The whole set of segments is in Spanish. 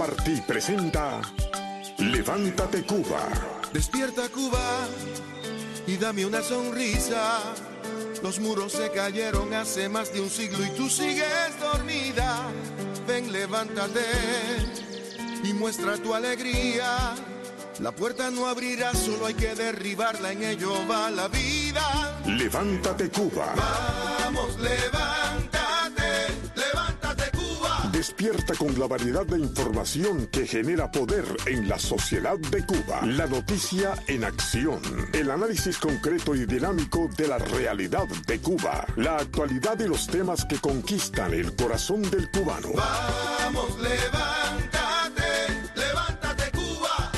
Martí presenta Levántate Cuba. Despierta Cuba y dame una sonrisa. Los muros se cayeron hace más de un siglo y tú sigues dormida. Ven, levántate y muestra tu alegría. La puerta no abrirá, solo hay que derribarla, en ello va la vida. Levántate Cuba. Vamos, levántate, levántate Cuba. Despierta con la variedad de información que genera poder en la sociedad de Cuba. La noticia en acción. El análisis concreto y dinámico de la realidad de Cuba. La actualidad y los temas que conquistan el corazón del cubano. Vamos, levántate, levántate Cuba.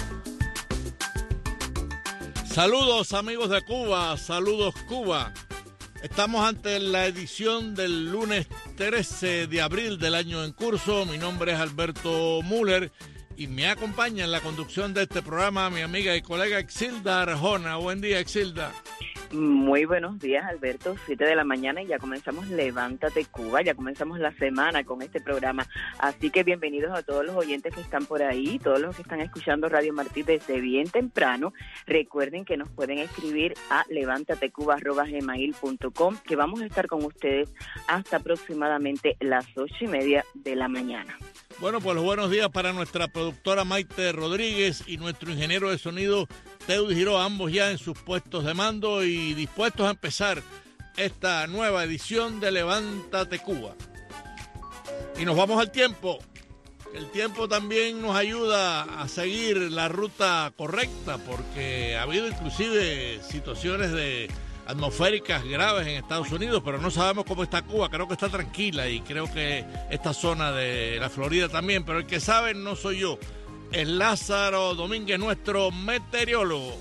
Saludos amigos de Cuba, saludos Cuba. Estamos ante la edición del lunes 13 de abril del año en curso. Mi nombre es Alberto Müller y me acompaña en la conducción de este programa mi amiga y colega Exilda Arjona. Buen día, Exilda. Muy buenos días, Alberto. 7 de la mañana y ya comenzamos Levántate Cuba, ya comenzamos la semana con este programa. Así que bienvenidos a todos los oyentes que están por ahí, todos los que están escuchando Radio Martí desde bien temprano. Recuerden que nos pueden escribir a levantatecuba@gmail.com, que vamos a estar con ustedes hasta aproximadamente las 8:30 de la mañana. Bueno, pues los buenos días para nuestra productora Maite Rodríguez y nuestro ingeniero de sonido Teudy Giró, ambos ya en sus puestos de mando y dispuestos a empezar esta nueva edición de Levántate Cuba. Y nos vamos al tiempo. El tiempo también nos ayuda a seguir la ruta correcta, porque ha habido inclusive situaciones de atmosféricas graves en Estados Unidos, pero no sabemos cómo está Cuba. Creo que está tranquila y creo que esta zona de la Florida también, pero el que sabe no soy yo, es Lázaro Domínguez, nuestro meteorólogo.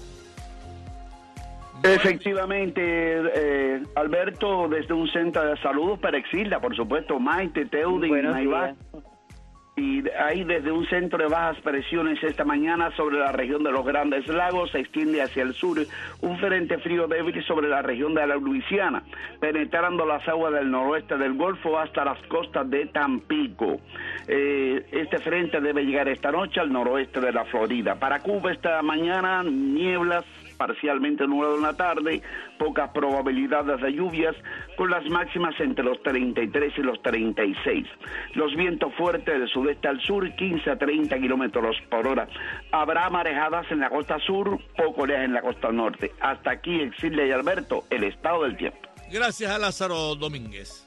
Efectivamente, Alberto, desde un centro de saludos para Exilda, por supuesto, Maite, Teudy, Naivá. Y ahí desde un centro de bajas presiones esta mañana sobre la región de los Grandes Lagos se extiende hacia el sur un frente frío débil sobre la región de la Luisiana, penetrando las aguas del noroeste del Golfo hasta las costas de Tampico. Este frente debe llegar esta noche al noroeste de la Florida. Para Cuba esta mañana, nieblas, parcialmente nublado en la tarde, pocas probabilidades de lluvias, con las máximas entre los 33 y los 36. Los vientos fuertes del sudeste al sur, 15 a 30 kilómetros por hora. Habrá marejadas en la costa sur, poco oleaje en la costa norte. Hasta aquí, Exilda y Alberto, el estado del tiempo. Gracias a Lázaro Domínguez.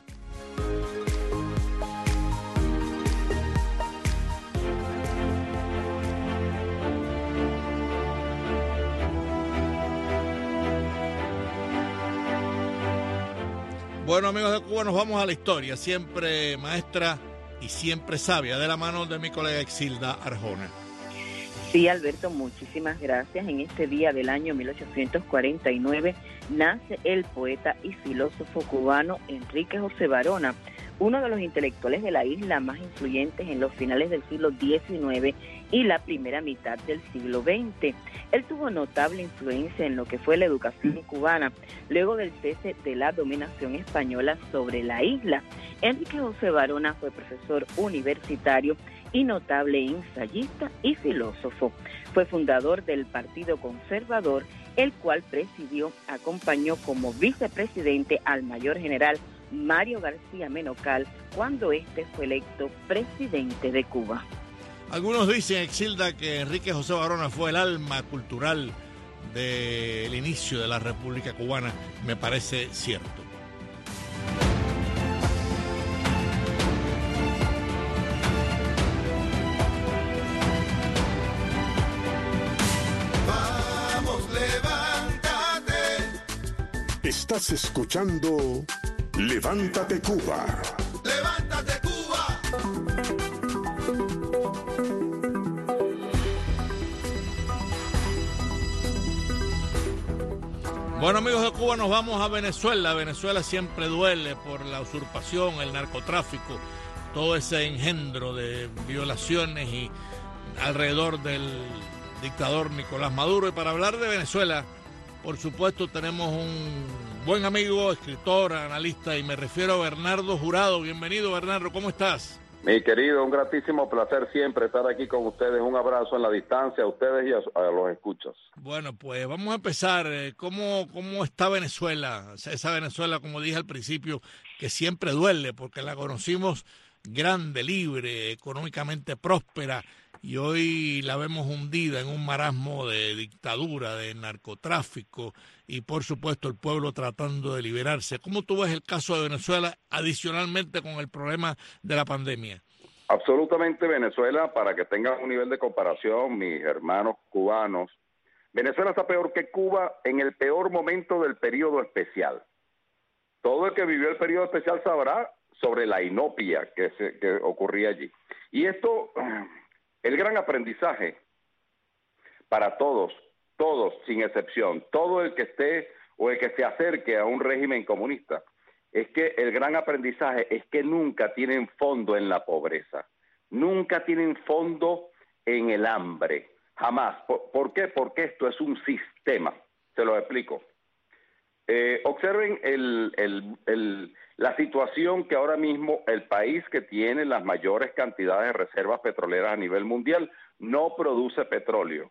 Bueno, amigos de Cuba, nos vamos a la historia, siempre maestra y siempre sabia, de la mano de mi colega Exilda Arjona. Sí, Alberto, muchísimas gracias. En este día del año 1849 nace el poeta y filósofo cubano Enrique José Varona, uno de los intelectuales de la isla más influyentes en los finales del siglo XIX y la primera mitad del siglo XX. Él tuvo notable influencia en lo que fue la educación cubana, luego del cese de la dominación española sobre la isla. Enrique José Varona fue profesor universitario y notable ensayista y filósofo. Fue fundador del Partido Conservador, el cual presidió, acompañó como vicepresidente al mayor general Mario García Menocal cuando este fue electo presidente de Cuba. Algunos dicen, Exilda, que Enrique José Varona fue el alma cultural del inicio de la República Cubana. Me parece cierto. Vamos, levántate. Estás escuchando Levántate Cuba. Levántate Cuba. Bueno, amigos de Cuba, nos vamos a Venezuela. Venezuela siempre duele por la usurpación, el narcotráfico, todo ese engendro de violaciones y alrededor del dictador Nicolás Maduro. Y para hablar de Venezuela, por supuesto, tenemos un buen amigo, escritor, analista, y me refiero a Bernardo Jurado. Bienvenido, Bernardo, ¿cómo estás? Mi querido, un gratísimo placer siempre estar aquí con ustedes. Un abrazo en la distancia a ustedes y a los escuchas. Bueno, pues vamos a empezar. ¿Cómo está Venezuela? Esa Venezuela, como dije al principio, que siempre duele porque la conocimos grande, libre, económicamente próspera, y hoy la vemos hundida en un marasmo de dictadura, de narcotráfico y por supuesto el pueblo tratando de liberarse. ¿Cómo tú ves el caso de Venezuela adicionalmente con el problema de la pandemia? Absolutamente Venezuela, para que tengan un nivel de comparación, mis hermanos cubanos, Venezuela está peor que Cuba en el peor momento del periodo especial. Todo el que vivió el periodo especial sabrá sobre la inopia que ocurría allí. Y esto, el gran aprendizaje para todos, sin excepción, todo el que esté o el que se acerque a un régimen comunista, es que el gran aprendizaje es que nunca tienen fondo en la pobreza, nunca tienen fondo en el hambre, jamás. ¿Por qué? Porque esto es un sistema, se lo explico. Observen la situación que ahora mismo el país que tiene las mayores cantidades de reservas petroleras a nivel mundial no produce petróleo.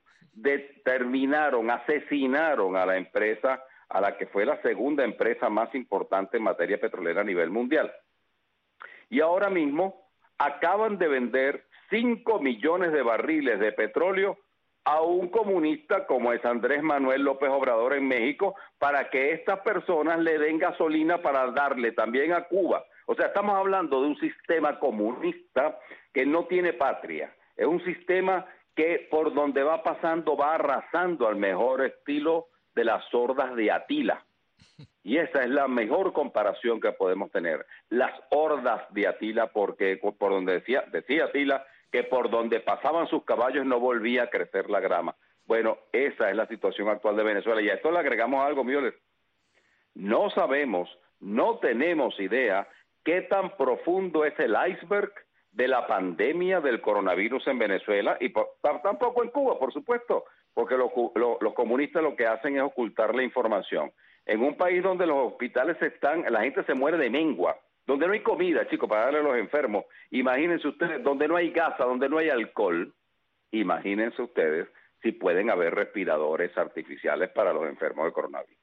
Asesinaron a la empresa, a la que fue la segunda empresa más importante en materia petrolera a nivel mundial. Y ahora mismo acaban de vender 5 millones de barriles de petróleo a un comunista como es Andrés Manuel López Obrador en México, para que estas personas le den gasolina para darle también a Cuba. O sea, estamos hablando de un sistema comunista que no tiene patria. Es un sistema que por donde va pasando va arrasando al mejor estilo de las hordas de Atila. Y esa es la mejor comparación que podemos tener. Las hordas de Atila, porque por donde decía Atila, que por donde pasaban sus caballos no volvía a crecer la grama. Bueno, esa es la situación actual de Venezuela. Y a esto le agregamos algo, Mioles. No sabemos, no tenemos idea qué tan profundo es el iceberg de la pandemia del coronavirus en Venezuela y tampoco en Cuba, por supuesto, porque los comunistas lo que hacen es ocultar la información. En un país donde los hospitales la gente se muere de mengua, donde no hay comida, chicos, para darle a los enfermos, imagínense ustedes, donde no hay gasa, donde no hay alcohol, imagínense ustedes si pueden haber respiradores artificiales para los enfermos de coronavirus.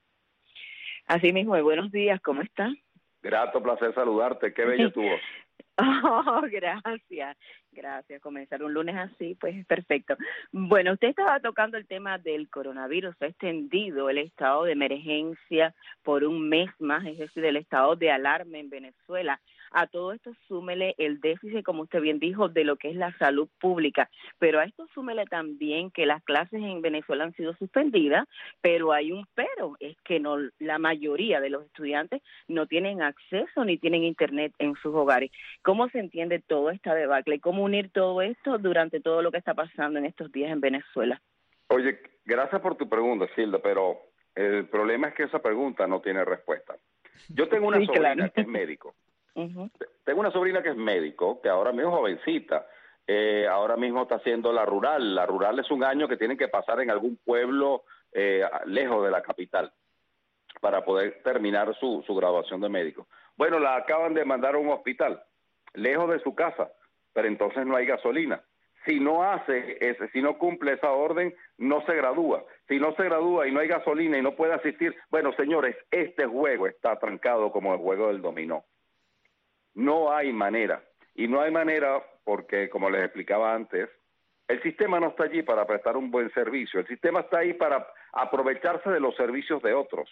Así mismo, buenos días, ¿cómo está? Grato placer saludarte, qué bella tu voz. Oh, gracias. Comenzar un lunes así, pues es perfecto. Bueno, usted estaba tocando el tema del coronavirus. Ha extendido el estado de emergencia por un mes más, es decir, el estado de alarma en Venezuela. A todo esto súmele el déficit, como usted bien dijo, de lo que es la salud pública. Pero a esto súmele también que las clases en Venezuela han sido suspendidas, pero hay un pero, es que no, la mayoría de los estudiantes no tienen acceso ni tienen internet en sus hogares. ¿Cómo se entiende toda esta debacle? ¿Cómo unir todo esto durante todo lo que está pasando en estos días en Venezuela? Oye, gracias por tu pregunta, Hilda, pero el problema es que esa pregunta no tiene respuesta. Yo tengo una sobrina que es médico. Uh-huh. Tengo una sobrina que es médico, que ahora mismo es jovencita, ahora mismo está haciendo la rural. La rural es un año que tienen que pasar en algún pueblo lejos de la capital para poder terminar su graduación de médico. Bueno, la acaban de mandar a un hospital lejos de su casa, pero entonces no hay gasolina. Si no cumple esa orden, no se gradúa. Si no se gradúa y no hay gasolina y no puede asistir, bueno, señores, este juego está trancado como el juego del dominó. No hay manera. Y no hay manera porque, como les explicaba antes, el sistema no está allí para prestar un buen servicio. El sistema está ahí para aprovecharse de los servicios de otros.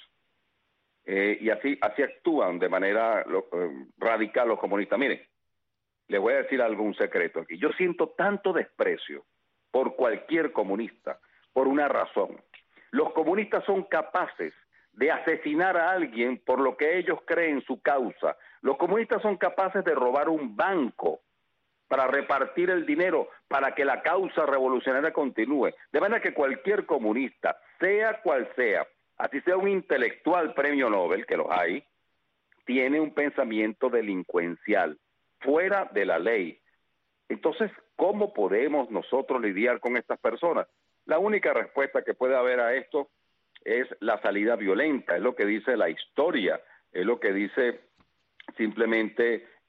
Y así actúan de manera radical los comunistas. Miren, les voy a decir un secreto aquí. Yo siento tanto desprecio por cualquier comunista, por una razón. Los comunistas son capaces de asesinar a alguien por lo que ellos creen su causa. Los comunistas son capaces de robar un banco para repartir el dinero para que la causa revolucionaria continúe. De manera que cualquier comunista, sea cual sea, así sea un intelectual premio Nobel, que los hay, tiene un pensamiento delincuencial, fuera de la ley. Entonces, ¿cómo podemos nosotros lidiar con estas personas? La única respuesta que puede haber a esto es la salida violenta, es lo que dice la historia, es lo que dice simplemente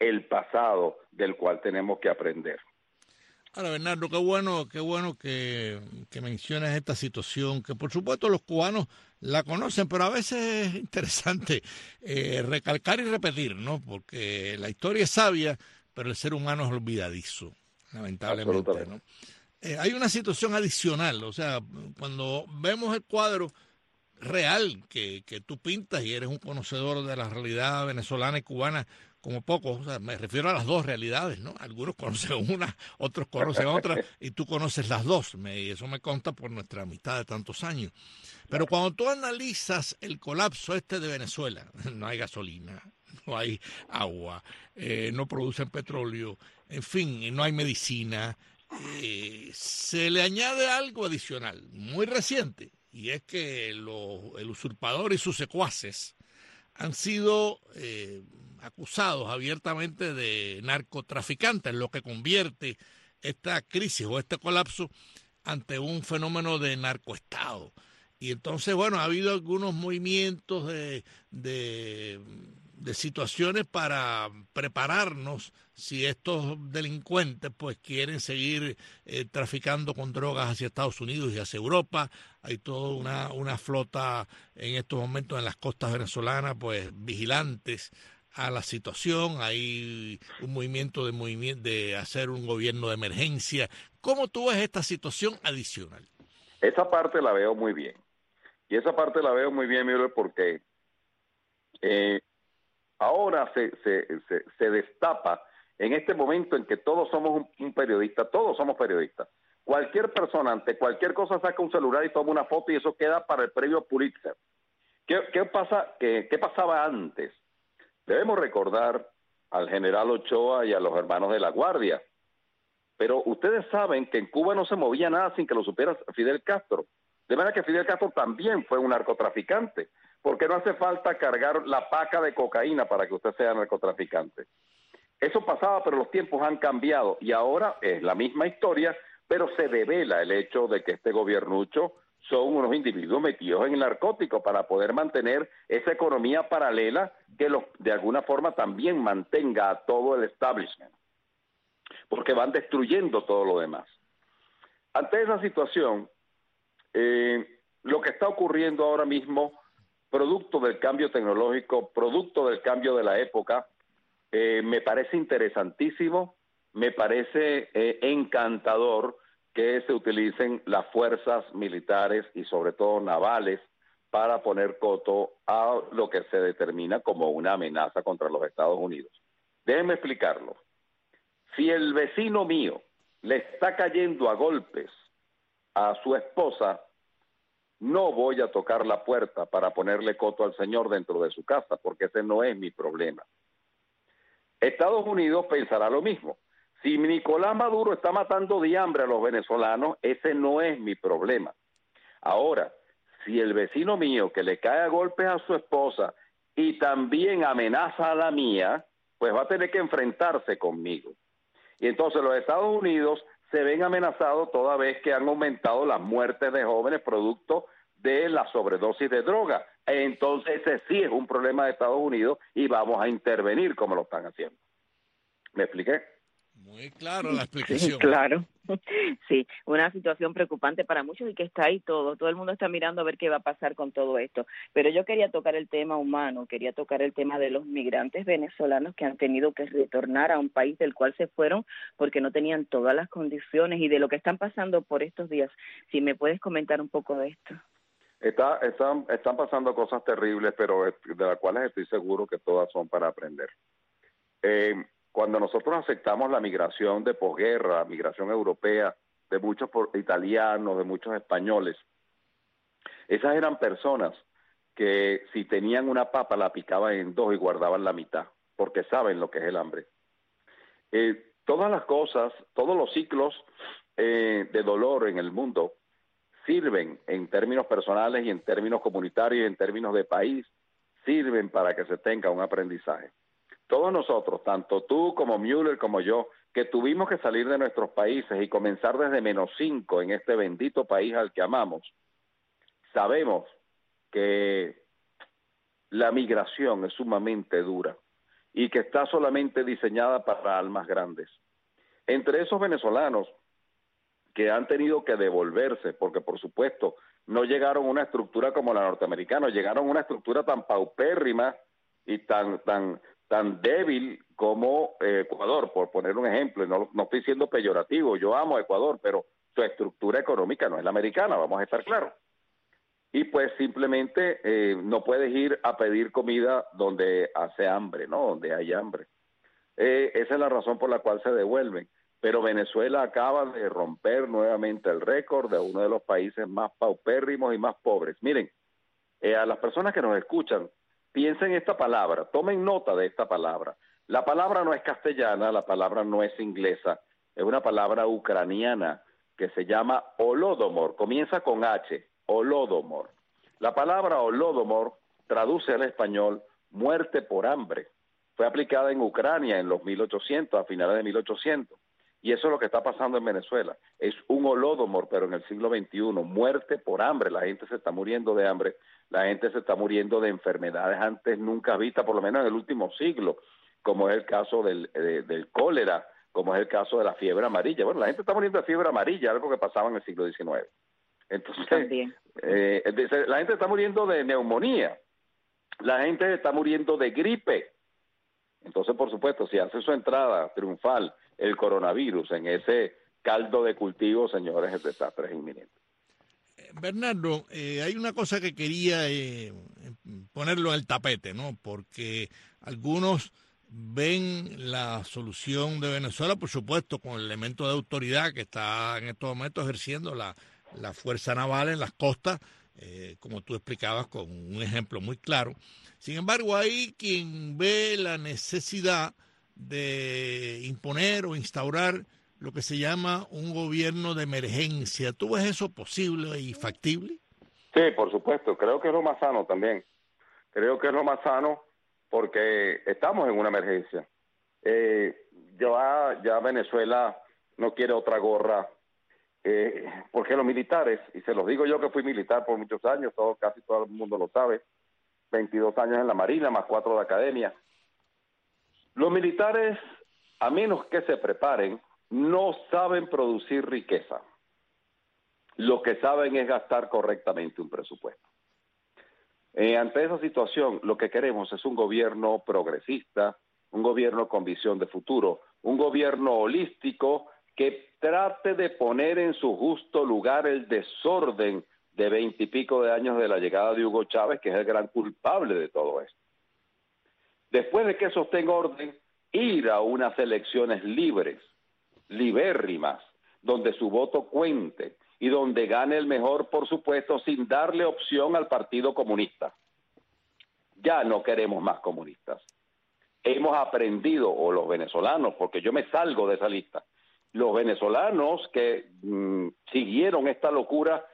el pasado del cual tenemos que aprender. Ahora, Bernardo, qué bueno que mencionas esta situación, que por supuesto los cubanos la conocen, pero a veces es interesante recalcar y repetir, ¿no? Porque la historia es sabia, pero el ser humano es olvidadizo, lamentablemente, ¿no? Hay una situación adicional, o sea, cuando vemos el cuadro real que tú pintas y eres un conocedor de la realidad venezolana y cubana como pocos, o sea, me refiero a las dos realidades, ¿no? Algunos conocen una, otros conocen otra, y tú conoces las dos, y eso me consta por nuestra amistad de tantos años. Pero cuando tú analizas el colapso de Venezuela, no hay gasolina, no hay agua, no producen petróleo, en fin, no hay medicina, se le añade algo adicional, muy reciente, y es que el usurpador y sus secuaces han sido acusados abiertamente de narcotraficantes, lo que convierte esta crisis o este colapso ante un fenómeno de narcoestado. Y entonces, bueno, ha habido algunos movimientos de situaciones para prepararnos si estos delincuentes pues quieren seguir traficando con drogas hacia Estados Unidos y hacia Europa. Hay toda una flota en estos momentos en las costas venezolanas pues vigilantes a la situación. Hay un movimiento de hacer un gobierno de emergencia. ¿Cómo tú ves esta situación adicional? Esa parte la veo muy bien. Y esa parte la veo muy bien, Müller, porque ahora se destapa en este momento en que todos somos un periodista, todos somos periodistas. Cualquier persona ante cualquier cosa saca un celular y toma una foto y eso queda para el premio Pulitzer. ¿Qué pasaba antes? Debemos recordar al general Ochoa y a los hermanos de la Guardia. Pero ustedes saben que en Cuba no se movía nada sin que lo supiera Fidel Castro. De manera que Fidel Castro también fue un narcotraficante, porque no hace falta cargar la paca de cocaína para que usted sea narcotraficante. Eso pasaba, pero los tiempos han cambiado y ahora es la misma historia, pero se devela el hecho de que este gobiernucho son unos individuos metidos en el narcótico para poder mantener esa economía paralela que de alguna forma también mantenga a todo el establishment, porque van destruyendo todo lo demás. Ante esa situación, lo que está ocurriendo ahora mismo, producto del cambio tecnológico, producto del cambio de la época, me parece interesantísimo, me parece encantador que se utilicen las fuerzas militares y sobre todo navales para poner coto a lo que se determina como una amenaza contra los Estados Unidos. Déjenme explicarlo. Si el vecino mío le está cayendo a golpes a su esposa, no voy a tocar la puerta para ponerle coto al señor dentro de su casa, porque ese no es mi problema. Estados Unidos pensará lo mismo. Si Nicolás Maduro está matando de hambre a los venezolanos, ese no es mi problema. Ahora, si el vecino mío que le cae a golpes a su esposa y también amenaza a la mía, pues va a tener que enfrentarse conmigo. Y entonces los Estados Unidos se ven amenazados toda vez que han aumentado las muertes de jóvenes producto de la sobredosis de droga. Entonces ese sí es un problema de Estados Unidos y vamos a intervenir como lo están haciendo. ¿Me expliqué? Muy claro la explicación. Sí, claro. Sí, una situación preocupante para muchos y que está ahí todo el mundo está mirando a ver qué va a pasar con todo esto. Pero yo quería tocar el tema humano, quería tocar el tema de los migrantes venezolanos que han tenido que retornar a un país del cual se fueron porque no tenían todas las condiciones y de lo que están pasando por estos días. Si me puedes comentar un poco de esto. Están pasando cosas terribles, pero de las cuales estoy seguro que todas son para aprender. Cuando nosotros aceptamos la migración de posguerra, migración europea, de muchos italianos, de muchos españoles, esas eran personas que si tenían una papa la picaban en dos y guardaban la mitad, porque saben lo que es el hambre. Todas las cosas, todos los ciclos de dolor en el mundo sirven en términos personales y en términos comunitarios y en términos de país, sirven para que se tenga un aprendizaje. Todos nosotros, tanto tú como Müller como yo, que tuvimos que salir de nuestros países y comenzar desde -5 en este bendito país al que amamos, sabemos que la migración es sumamente dura y que está solamente diseñada para almas grandes. Entre esos venezolanos que han tenido que devolverse, porque por supuesto no llegaron a una estructura como la norteamericana, llegaron a una estructura tan paupérrima y tan débil como Ecuador, por poner un ejemplo. No estoy siendo peyorativo, yo amo a Ecuador, pero su estructura económica no es la americana, vamos a estar claros. Y pues simplemente no puedes ir a pedir comida donde hace hambre, ¿no? Donde hay hambre. Esa es la razón por la cual se devuelven. Pero Venezuela acaba de romper nuevamente el récord de uno de los países más paupérrimos y más pobres. Miren, a las personas que nos escuchan, piensen esta palabra, tomen nota de esta palabra. La palabra no es castellana, la palabra no es inglesa, es una palabra ucraniana que se llama Holodomor, comienza con H, Holodomor. La palabra Holodomor traduce al español muerte por hambre. Fue aplicada en Ucrania en los 1800, a finales de 1800. Y eso es lo que está pasando en Venezuela. Es un Holodomor, pero en el siglo XXI, muerte por hambre. La gente se está muriendo de hambre, la gente se está muriendo de enfermedades antes nunca vistas, por lo menos en el último siglo, como es el caso del cólera, como es el caso de la fiebre amarilla. Bueno, la gente está muriendo de fiebre amarilla, algo que pasaba en el siglo XIX. Entonces, la gente está muriendo de neumonía, la gente está muriendo de gripe. Entonces, por supuesto, si hace su entrada triunfal el coronavirus en ese caldo de cultivo, señores, el desastre es inminente. Bernardo, hay una cosa que quería ponerlo en el tapete, ¿no? Porque algunos ven la solución de Venezuela, por supuesto, con el elemento de autoridad que está en estos momentos ejerciendo la Fuerza Naval en las costas, como tú explicabas con un ejemplo muy claro. Sin embargo, hay quien ve la necesidad de imponer o instaurar lo que se llama un gobierno de emergencia. ¿Tú ves eso posible y factible? Sí, por supuesto. Creo que es lo más sano también. Creo que es lo más sano porque estamos en una emergencia. Ya Venezuela no quiere otra gorra, porque los militares, y se los digo yo que fui militar por muchos años, casi todo el mundo lo sabe, 22 años en la Marina, más 4 de academia. Los militares, a menos que se preparen, no saben producir riqueza. Lo que saben es gastar correctamente un presupuesto. Ante esa situación, lo que queremos es un gobierno progresista, un gobierno con visión de futuro, un gobierno holístico que trate de poner en su justo lugar el desorden de 20 y pico de años de la llegada de Hugo Chávez, que es el gran culpable de todo esto. Después de que eso esté en orden, ir a unas elecciones libres, libérrimas, donde su voto cuente y donde gane el mejor, por supuesto, sin darle opción al Partido Comunista. Ya no queremos más comunistas. Hemos aprendido, o los venezolanos, porque yo me salgo de esa lista, los venezolanos que siguieron esta locura,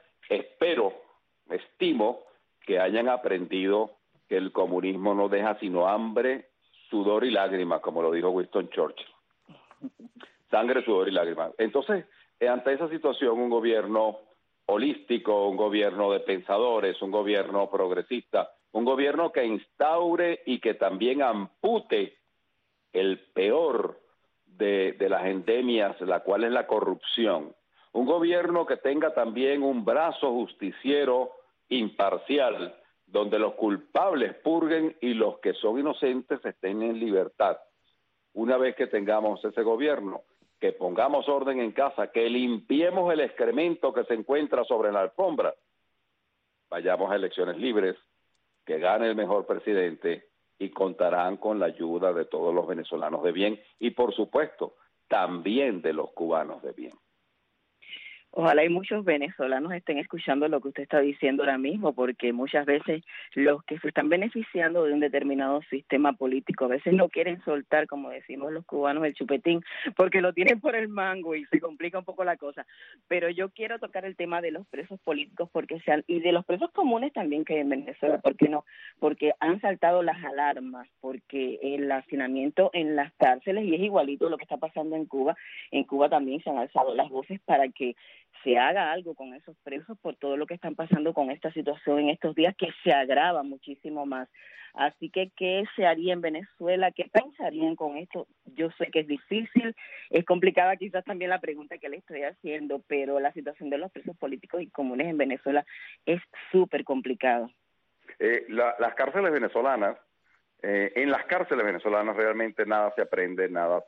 estimo que hayan aprendido que el comunismo no deja sino hambre, sudor y lágrimas, como lo dijo Winston Churchill. Sangre, sudor y lágrimas. Entonces, ante esa situación, un gobierno holístico, un gobierno de pensadores, un gobierno progresista, un gobierno que instaure y que también ampute el peor de las endemias, la cual es la corrupción. Un gobierno que tenga también un brazo justiciero imparcial, donde los culpables purguen y los que son inocentes estén en libertad. Una vez que tengamos ese gobierno, que pongamos orden en casa, que limpiemos el excremento que se encuentra sobre la alfombra, vayamos a elecciones libres, que gane el mejor presidente y contarán con la ayuda de todos los venezolanos de bien y, por supuesto, también de los cubanos de bien. Ojalá y muchos venezolanos estén escuchando lo que usted está diciendo ahora mismo, porque muchas veces los que se están beneficiando de un determinado sistema político a veces no quieren soltar, como decimos los cubanos, el chupetín, porque lo tienen por el mango y se complica un poco la cosa. Pero yo quiero tocar el tema de los presos políticos y de los presos comunes también que hay en Venezuela, ¿por qué no? Porque han saltado las alarmas, porque el hacinamiento en las cárceles, y es igualito lo que está pasando en Cuba también se han alzado las voces para que se haga algo con esos presos por todo lo que están pasando con esta situación en estos días, que se agrava muchísimo más. Así que, ¿qué se haría en Venezuela? ¿Qué pensarían con esto? Yo sé que es difícil, es complicada quizás también la pregunta que le estoy haciendo, pero la situación de los presos políticos y comunes en Venezuela es súper complicada. Las cárceles venezolanas, en las cárceles venezolanas realmente nada se aprende, nada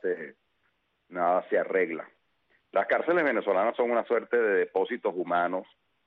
se arregla. Las cárceles venezolanas son una suerte de depósitos humanos,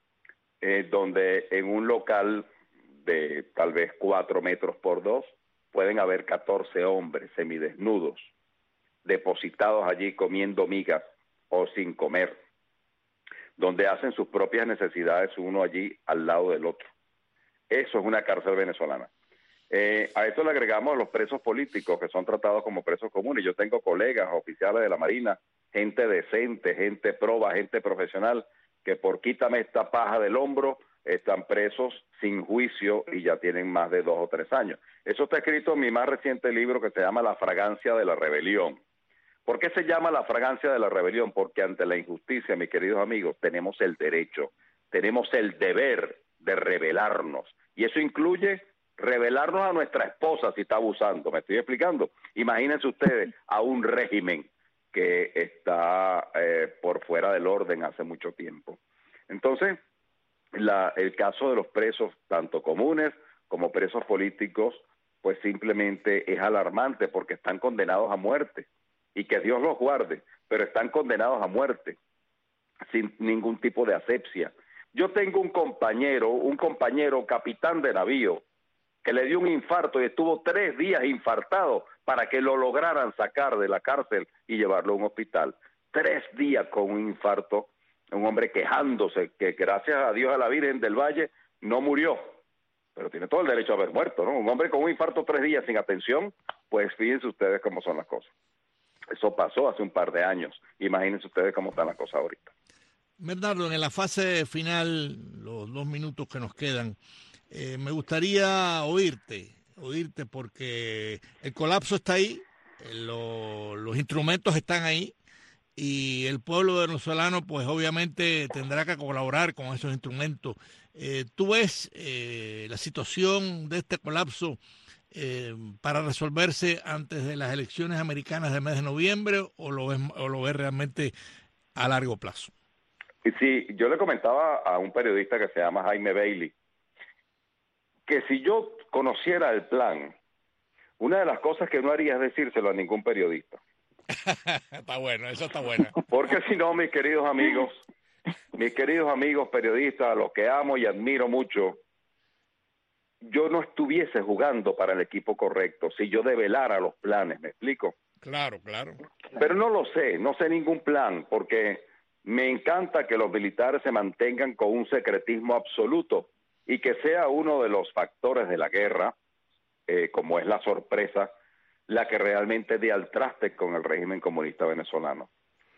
donde en un local de tal vez 4 metros por 2 pueden haber 14 hombres semidesnudos, depositados allí comiendo migas o sin comer, donde hacen sus propias necesidades uno allí al lado del otro. Eso es una cárcel venezolana. A esto le agregamos los presos políticos que son tratados como presos comunes. Yo tengo colegas, oficiales de la Marina, gente decente, gente proba, gente profesional, que por quítame esta paja del hombro están presos sin juicio y ya tienen más de 2 o 3 años. Eso está escrito en mi más reciente libro que se llama La fragancia de la rebelión. ¿Por qué se llama La fragancia de la rebelión? Porque ante la injusticia, mis queridos amigos, tenemos el derecho, tenemos el deber de rebelarnos. Y eso incluye rebelarnos a nuestra esposa si está abusando. ¿Me estoy explicando? Imagínense ustedes a un régimen que está por fuera del orden hace mucho tiempo. Entonces, el caso de los presos, tanto comunes como presos políticos, pues simplemente es alarmante porque están condenados a muerte, y que Dios los guarde, pero están condenados a muerte, sin ningún tipo de asepsia. Yo tengo un compañero capitán de navío, que le dio un infarto y estuvo 3 días infartado para que lo lograran sacar de la cárcel y llevarlo a un hospital. 3 días con un infarto, un hombre quejándose que gracias a Dios, a la Virgen del Valle, no murió, pero tiene todo el derecho a haber muerto, ¿no? Un hombre con un infarto 3 días sin atención, pues fíjense ustedes cómo son las cosas. Eso pasó hace un par de años. Imagínense ustedes cómo están las cosas ahorita. Bernardo, en la fase final, los 2 minutos que nos quedan, me gustaría oírte porque el colapso está ahí, los instrumentos están ahí, y el pueblo venezolano pues obviamente tendrá que colaborar con esos instrumentos. ¿Tú ves la situación de este colapso para resolverse antes de las elecciones americanas del mes de noviembre o lo ves realmente a largo plazo? Sí, yo le comentaba a un periodista que se llama Jaime Bailey que si yo conociera el plan, una de las cosas que no haría es decírselo a ningún periodista. Está bueno, eso está bueno. Porque si no, mis queridos amigos periodistas, a los que amo y admiro mucho, yo no estuviese jugando para el equipo correcto si yo develara los planes, ¿me explico? Claro. Pero no sé ningún plan, porque me encanta que los militares se mantengan con un secretismo absoluto y que sea uno de los factores de la guerra, como es la sorpresa, la que realmente dé al traste con el régimen comunista venezolano.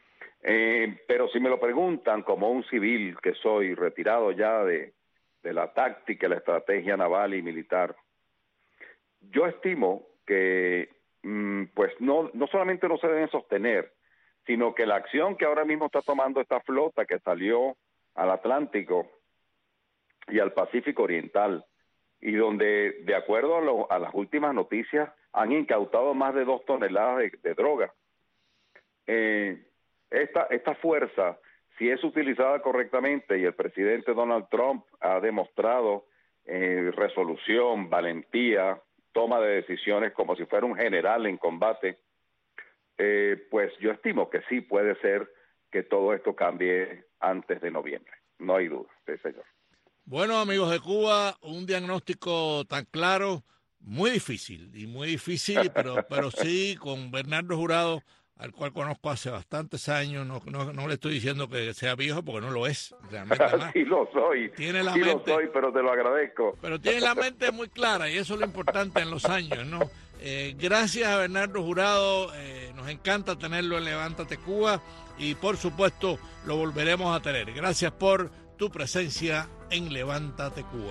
Pero si me lo preguntan como un civil que soy, retirado ya de la táctica, la estrategia naval y militar, yo estimo que pues no solamente no se deben sostener, sino que la acción que ahora mismo está tomando esta flota que salió al Atlántico y al Pacífico Oriental, y donde, de acuerdo a las últimas noticias, han incautado más de 2 toneladas de droga. Esta fuerza, si es utilizada correctamente, y el presidente Donald Trump ha demostrado resolución, valentía, toma de decisiones como si fuera un general en combate, pues yo estimo que sí puede ser que todo esto cambie antes de noviembre. No hay duda, sí, señor. Bueno, amigos de Cuba, un diagnóstico tan claro, muy difícil, pero sí, con Bernardo Jurado, al cual conozco hace bastantes años, no le estoy diciendo que sea viejo, porque no lo es, realmente más. Sí lo soy, lo soy, pero te lo agradezco. Pero tiene la mente muy clara, y eso es lo importante en los años, ¿no? Gracias a Bernardo Jurado, nos encanta tenerlo en Levántate Cuba, y por supuesto lo volveremos a tener. Gracias por tu presencia en Levántate Cuba.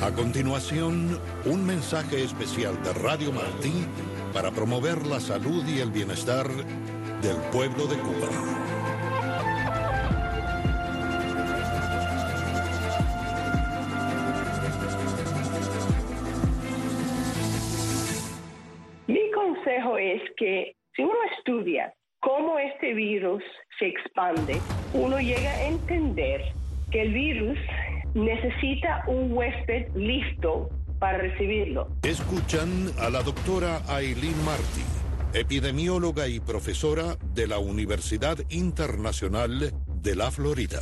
A continuación, un mensaje especial de Radio Martí para promover la salud y el bienestar del pueblo de Cuba. Mi consejo es que si uno estudia cómo este virus se expande, uno llega a entender que el virus necesita un huésped listo para recibirlo. Escuchan a la doctora Aileen Martí, epidemióloga y profesora de la Universidad Internacional de la Florida.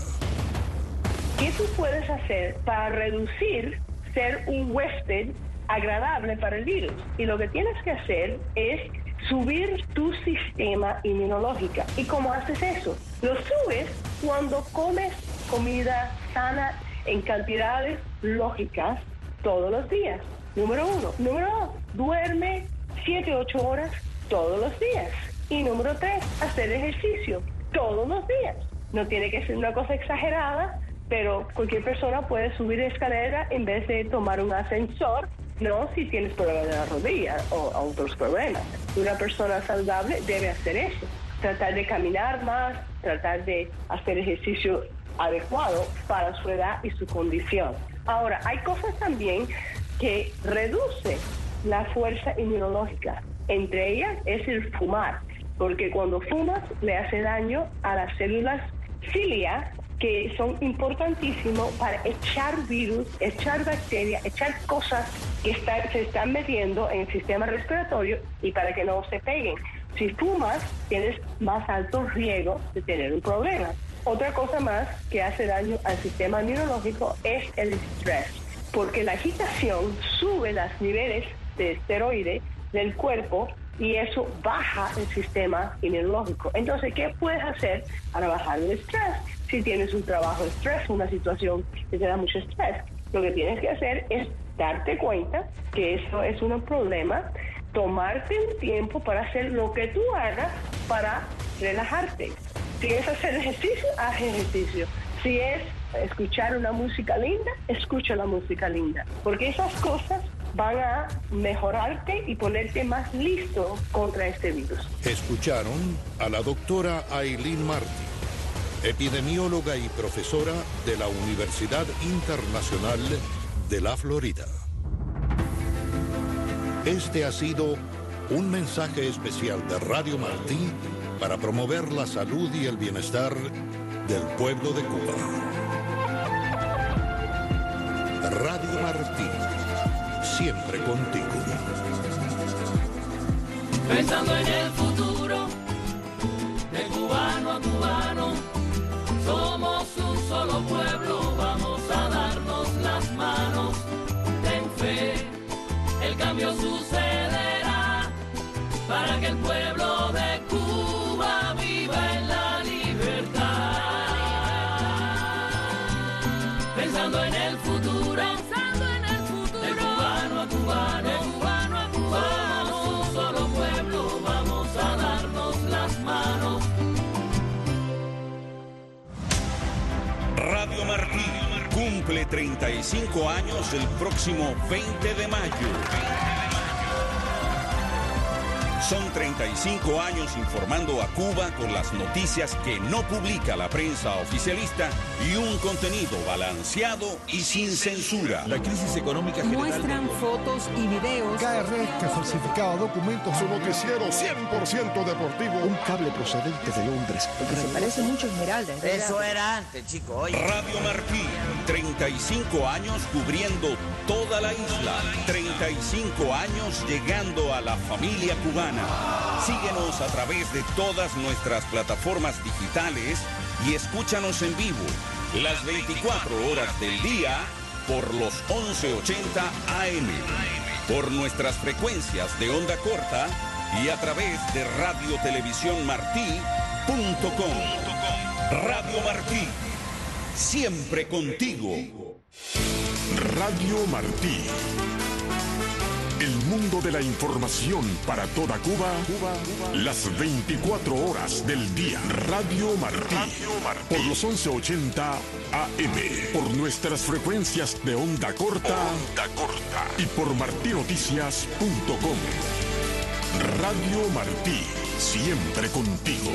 ¿Qué tú puedes hacer para reducir ser un huésped agradable para el virus? Y lo que tienes que hacer es subir tu sistema inmunológico. ¿Y cómo haces eso? Lo subes cuando comes comida sana en cantidades lógicas todos los días. Número 1. Número 2, duerme 7-8 horas todos los días. Y número 3, hacer ejercicio todos los días. No tiene que ser una cosa exagerada, pero cualquier persona puede subir escalera en vez de tomar un ascensor, no si tienes problemas de la rodilla o otros problemas. Una persona saludable debe hacer eso. Tratar de caminar más, tratar de hacer ejercicio adecuado para su edad y su condición. Ahora, hay cosas también que reducen la fuerza inmunológica. Entre ellas es el fumar, porque cuando fumas le hace daño a las células cilia, que son importantísimos para echar virus, echar bacterias, echar cosas que se están metiendo en el sistema respiratorio y para que no se peguen. Si fumas, tienes más alto riesgo de tener un problema. Otra cosa más que hace daño al sistema inmunológico es el estrés, porque la agitación sube los niveles de esteroides del cuerpo y eso baja el sistema inmunológico. Entonces, ¿qué puedes hacer para bajar el estrés? Si tienes un trabajo de estrés, una situación que te da mucho estrés, lo que tienes que hacer es darte cuenta que eso es un problema, tomarte un tiempo para hacer lo que tú hagas para relajarte. Si es hacer ejercicio, haz ejercicio. Si es escuchar una música linda, escucha la música linda. Porque esas cosas van a mejorarte y ponerte más listo contra este virus. Escucharon a la doctora Aileen Martí, epidemióloga y profesora de la Universidad Internacional de la Florida. Este ha sido un mensaje especial de Radio Martí para promover la salud y el bienestar del pueblo de Cuba. Radio Martí, siempre contigo. Pensando en el futuro, de cubano a cubano, somos un solo pueblo, vamos a darnos las manos. Ten fe, el cambio sucederá para que el pueblo de Cuba viva en la libertad. Pensando en el futuro, de cubano a cubano, somos un solo pueblo, vamos a darnos las manos. Radio Martí cumple 35 años el próximo 20 de mayo. Son 35 años informando a Cuba con las noticias que no publica la prensa oficialista y un contenido balanceado y sin censura. La crisis económica general. Muestran fotos y videos. KRS que falsificaba documentos. Su noticiero 100% deportivo. Un cable procedente de Londres. Porque se parece mucho a Esmeralda. Eso era antes, chico. Oye. Radio Martí, 35 años cubriendo toda la isla. 35 años llegando a la familia cubana. Síguenos a través de todas nuestras plataformas digitales y escúchanos en vivo las 24 horas del día por los 1180 AM, por nuestras frecuencias de onda corta y a través de radiotelevisiónmartí.com. Radio Martí, siempre contigo. Radio Martí, El mundo de la información para toda Cuba, las 24 horas del día. Radio Martí, por los 1180 AM, por nuestras frecuencias de onda corta, y por martinoticias.com. Radio Martí, siempre contigo.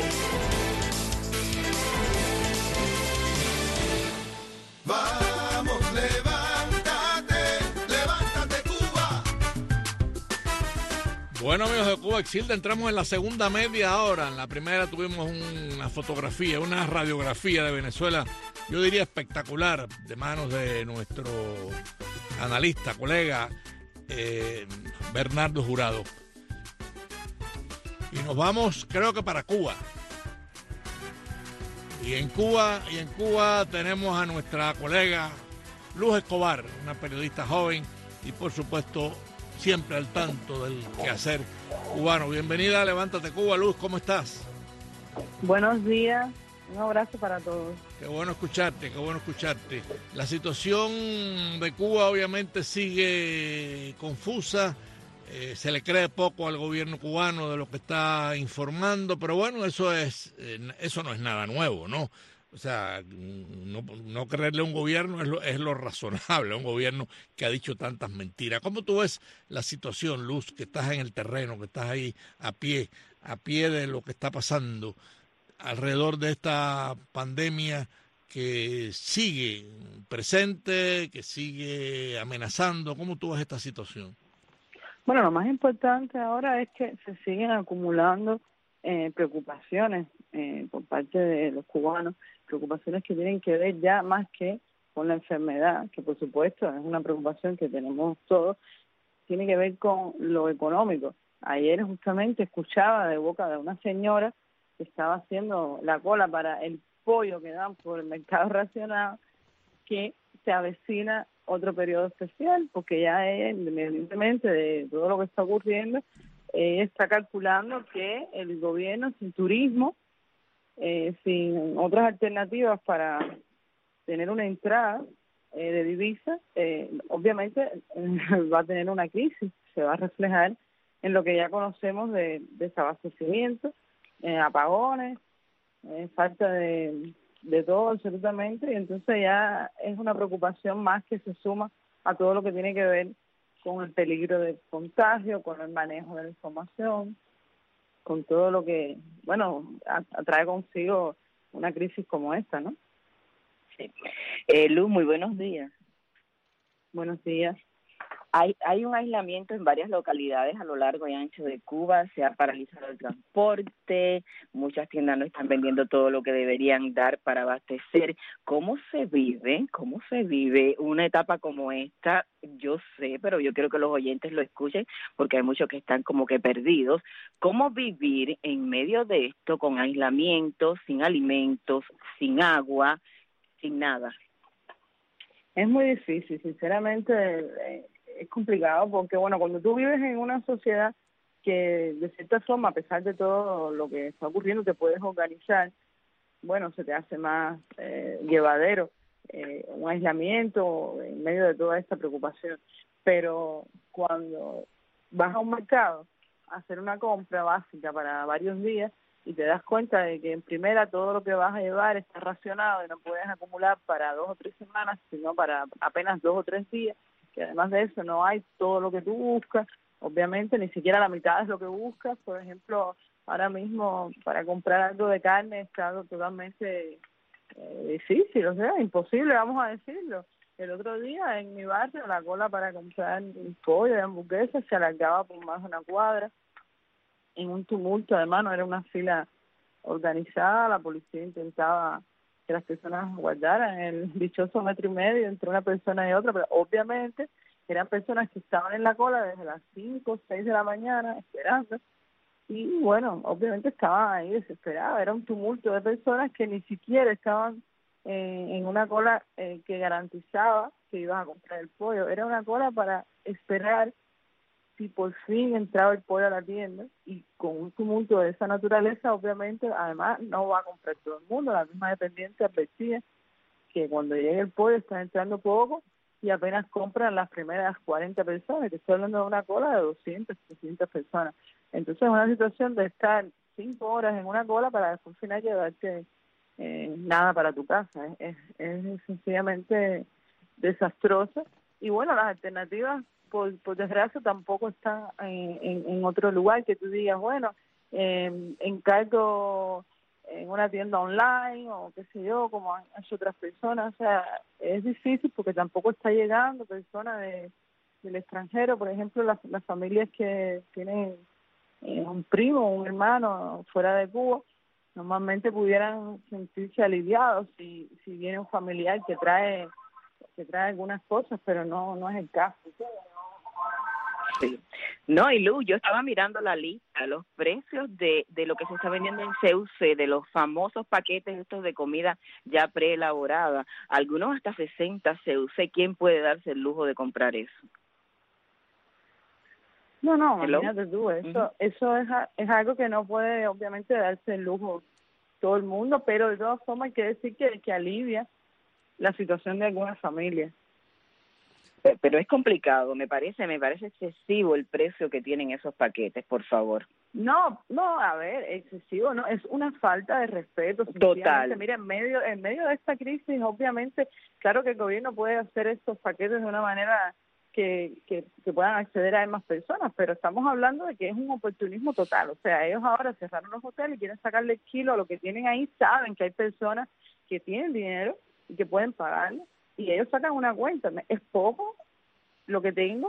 Vamos, levántate, levántate Cuba. Bueno, amigos de Cuba Exilda, entramos en la segunda media hora. En la primera tuvimos una fotografía, una radiografía de Venezuela, yo diría espectacular, de manos de nuestro analista, colega Bernardo Jurado. Y nos vamos, creo que para Cuba. Y en Cuba tenemos a nuestra colega Luz Escobar, una periodista joven y por supuesto siempre al tanto del quehacer cubano. Bienvenida a Levántate Cuba, Luz, ¿cómo estás? Buenos días, un abrazo para todos. Qué bueno escucharte, qué bueno escucharte. La situación de Cuba obviamente sigue confusa. Se le cree poco al gobierno cubano de lo que está informando, pero bueno, eso no es nada nuevo, ¿no? O sea, no creerle a un gobierno es lo razonable, un gobierno que ha dicho tantas mentiras. ¿Cómo tú ves la situación, Luz, que estás en el terreno, que estás ahí a pie de lo que está pasando alrededor de esta pandemia que sigue presente, que sigue amenazando? ¿Cómo tú ves esta situación? Bueno, lo más importante ahora es que se siguen acumulando preocupaciones por parte de los cubanos, preocupaciones que tienen que ver ya más que con la enfermedad, que por supuesto es una preocupación que tenemos todos, tiene que ver con lo económico. Ayer justamente escuchaba de boca de una señora que estaba haciendo la cola para el pollo que dan por el mercado racionado, que se avecina otro periodo especial, porque ya independientemente de todo lo que está ocurriendo, está calculando que el gobierno sin turismo, sin otras alternativas para tener una entrada de divisas, obviamente va a tener una crisis, se va a reflejar en lo que ya conocemos de desabastecimiento, apagones, falta de todo absolutamente, y entonces ya es una preocupación más que se suma a todo lo que tiene que ver con el peligro de contagio, con el manejo de la información, con todo lo que, bueno, atrae consigo una crisis como esta, ¿no? Sí. Luz, muy buenos días. Buenos días. Hay un aislamiento en varias localidades a lo largo y ancho de Cuba, se ha paralizado el transporte, muchas tiendas no están vendiendo todo lo que deberían dar para abastecer. ¿Cómo se vive una etapa como esta? Yo sé, pero yo quiero que los oyentes lo escuchen porque hay muchos que están como que perdidos. ¿Cómo vivir en medio de esto con aislamiento, sin alimentos, sin agua, sin nada? Es muy difícil, sinceramente. Es complicado porque, bueno, cuando tú vives en una sociedad que de cierta forma, a pesar de todo lo que está ocurriendo, te puedes organizar, bueno, se te hace más llevadero un aislamiento en medio de toda esta preocupación. Pero cuando vas a un mercado a hacer una compra básica para varios días y te das cuenta de que en primera todo lo que vas a llevar está racionado y no puedes acumular para 2 o 3 semanas, sino para apenas 2 o 3 días, que además de eso no hay todo lo que tú buscas, obviamente ni siquiera la mitad es lo que buscas. Por ejemplo, ahora mismo para comprar algo de carne está algo totalmente difícil, o sea, imposible, vamos a decirlo. El otro día en mi barrio la cola para comprar pollo y hamburguesas se alargaba por más de una cuadra, en un tumulto, además no era una fila organizada, la policía intentaba que las personas guardaran el dichoso 1,5 metros entre una persona y otra, pero obviamente eran personas que estaban en la cola desde las 5 o 6 de la mañana esperando, y bueno, obviamente estaban ahí desesperadas, era un tumulto de personas que ni siquiera estaban en una cola que garantizaba que ibas a comprar el pollo, era una cola para esperar si por fin entraba el pollo a la tienda, y con un tumulto de esa naturaleza, obviamente, además, no va a comprar todo el mundo. La misma dependiente advertía que cuando llegue el pollo está entrando poco, y apenas compran las primeras 40 personas, que estoy hablando de una cola de 200, 300 personas. Entonces es una situación de estar 5 horas en una cola para después al final llevarte nada para tu casa. Es sencillamente desastroso. Y bueno, las alternativas, por desgracia, tampoco están en otro lugar que tú digas, bueno, encargo en una tienda online o qué sé yo, como han hecho otras personas. O sea, es difícil porque tampoco está llegando personas del extranjero. Por ejemplo, las familias que tienen un primo o un hermano fuera de Cuba, normalmente pudieran sentirse aliviados si viene un familiar que trae algunas cosas, pero no es el caso. Sí. No, y Luz, yo estaba mirando la lista, los precios de lo que se está vendiendo en CUC, de los famosos paquetes estos de comida ya preelaborada, algunos hasta 60 CUC. ¿Quién puede darse el lujo de comprar eso? No, imagínate tú, eso es algo que no puede obviamente darse el lujo todo el mundo, pero de todas formas hay que decir que alivia la situación de algunas familias. Pero es complicado, me parece excesivo el precio que tienen esos paquetes, por favor. No, a ver, excesivo no, es una falta de respeto. Total. Mira, en medio de esta crisis, obviamente, claro que el gobierno puede hacer estos paquetes de una manera que puedan acceder a más personas, pero estamos hablando de que es un oportunismo total. O sea, ellos ahora cerraron los hoteles y quieren sacarle el kilo a lo que tienen ahí, saben que hay personas que tienen dinero y que pueden pagarlo, y ellos sacan una cuenta, es poco lo que tengo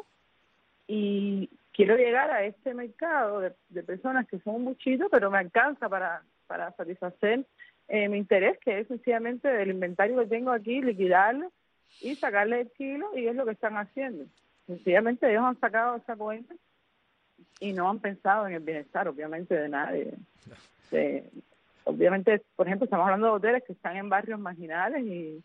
y quiero llegar a este mercado de personas que son un muchito, pero me alcanza para satisfacer mi interés, que es sencillamente del inventario que tengo aquí, liquidarlo y sacarle el kilo, y es lo que están haciendo. Sencillamente ellos han sacado esa cuenta y no han pensado en el bienestar, obviamente, de nadie. Obviamente, por ejemplo, estamos hablando de hoteles que están en barrios marginales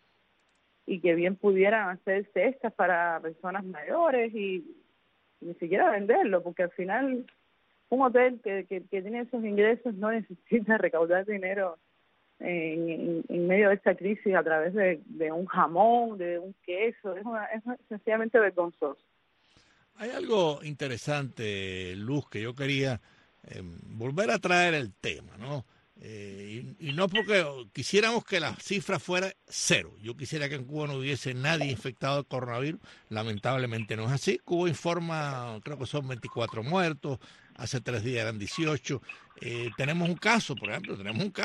y que bien pudieran hacer cestas para personas mayores y ni siquiera venderlo, porque al final un hotel que tiene esos ingresos no necesita recaudar dinero en medio de esta crisis a través de un jamón, de un queso. Es sencillamente vergonzoso. Hay algo interesante, Luz, que yo quería volver a traer el tema, ¿no? Y no porque quisiéramos que la cifra fuera 0. Yo quisiera que en Cuba no hubiese nadie infectado de coronavirus. Lamentablemente no es así. Cuba informa, creo que son 24 muertos. Hace 3 días eran 18. Tenemos un caso, por ejemplo,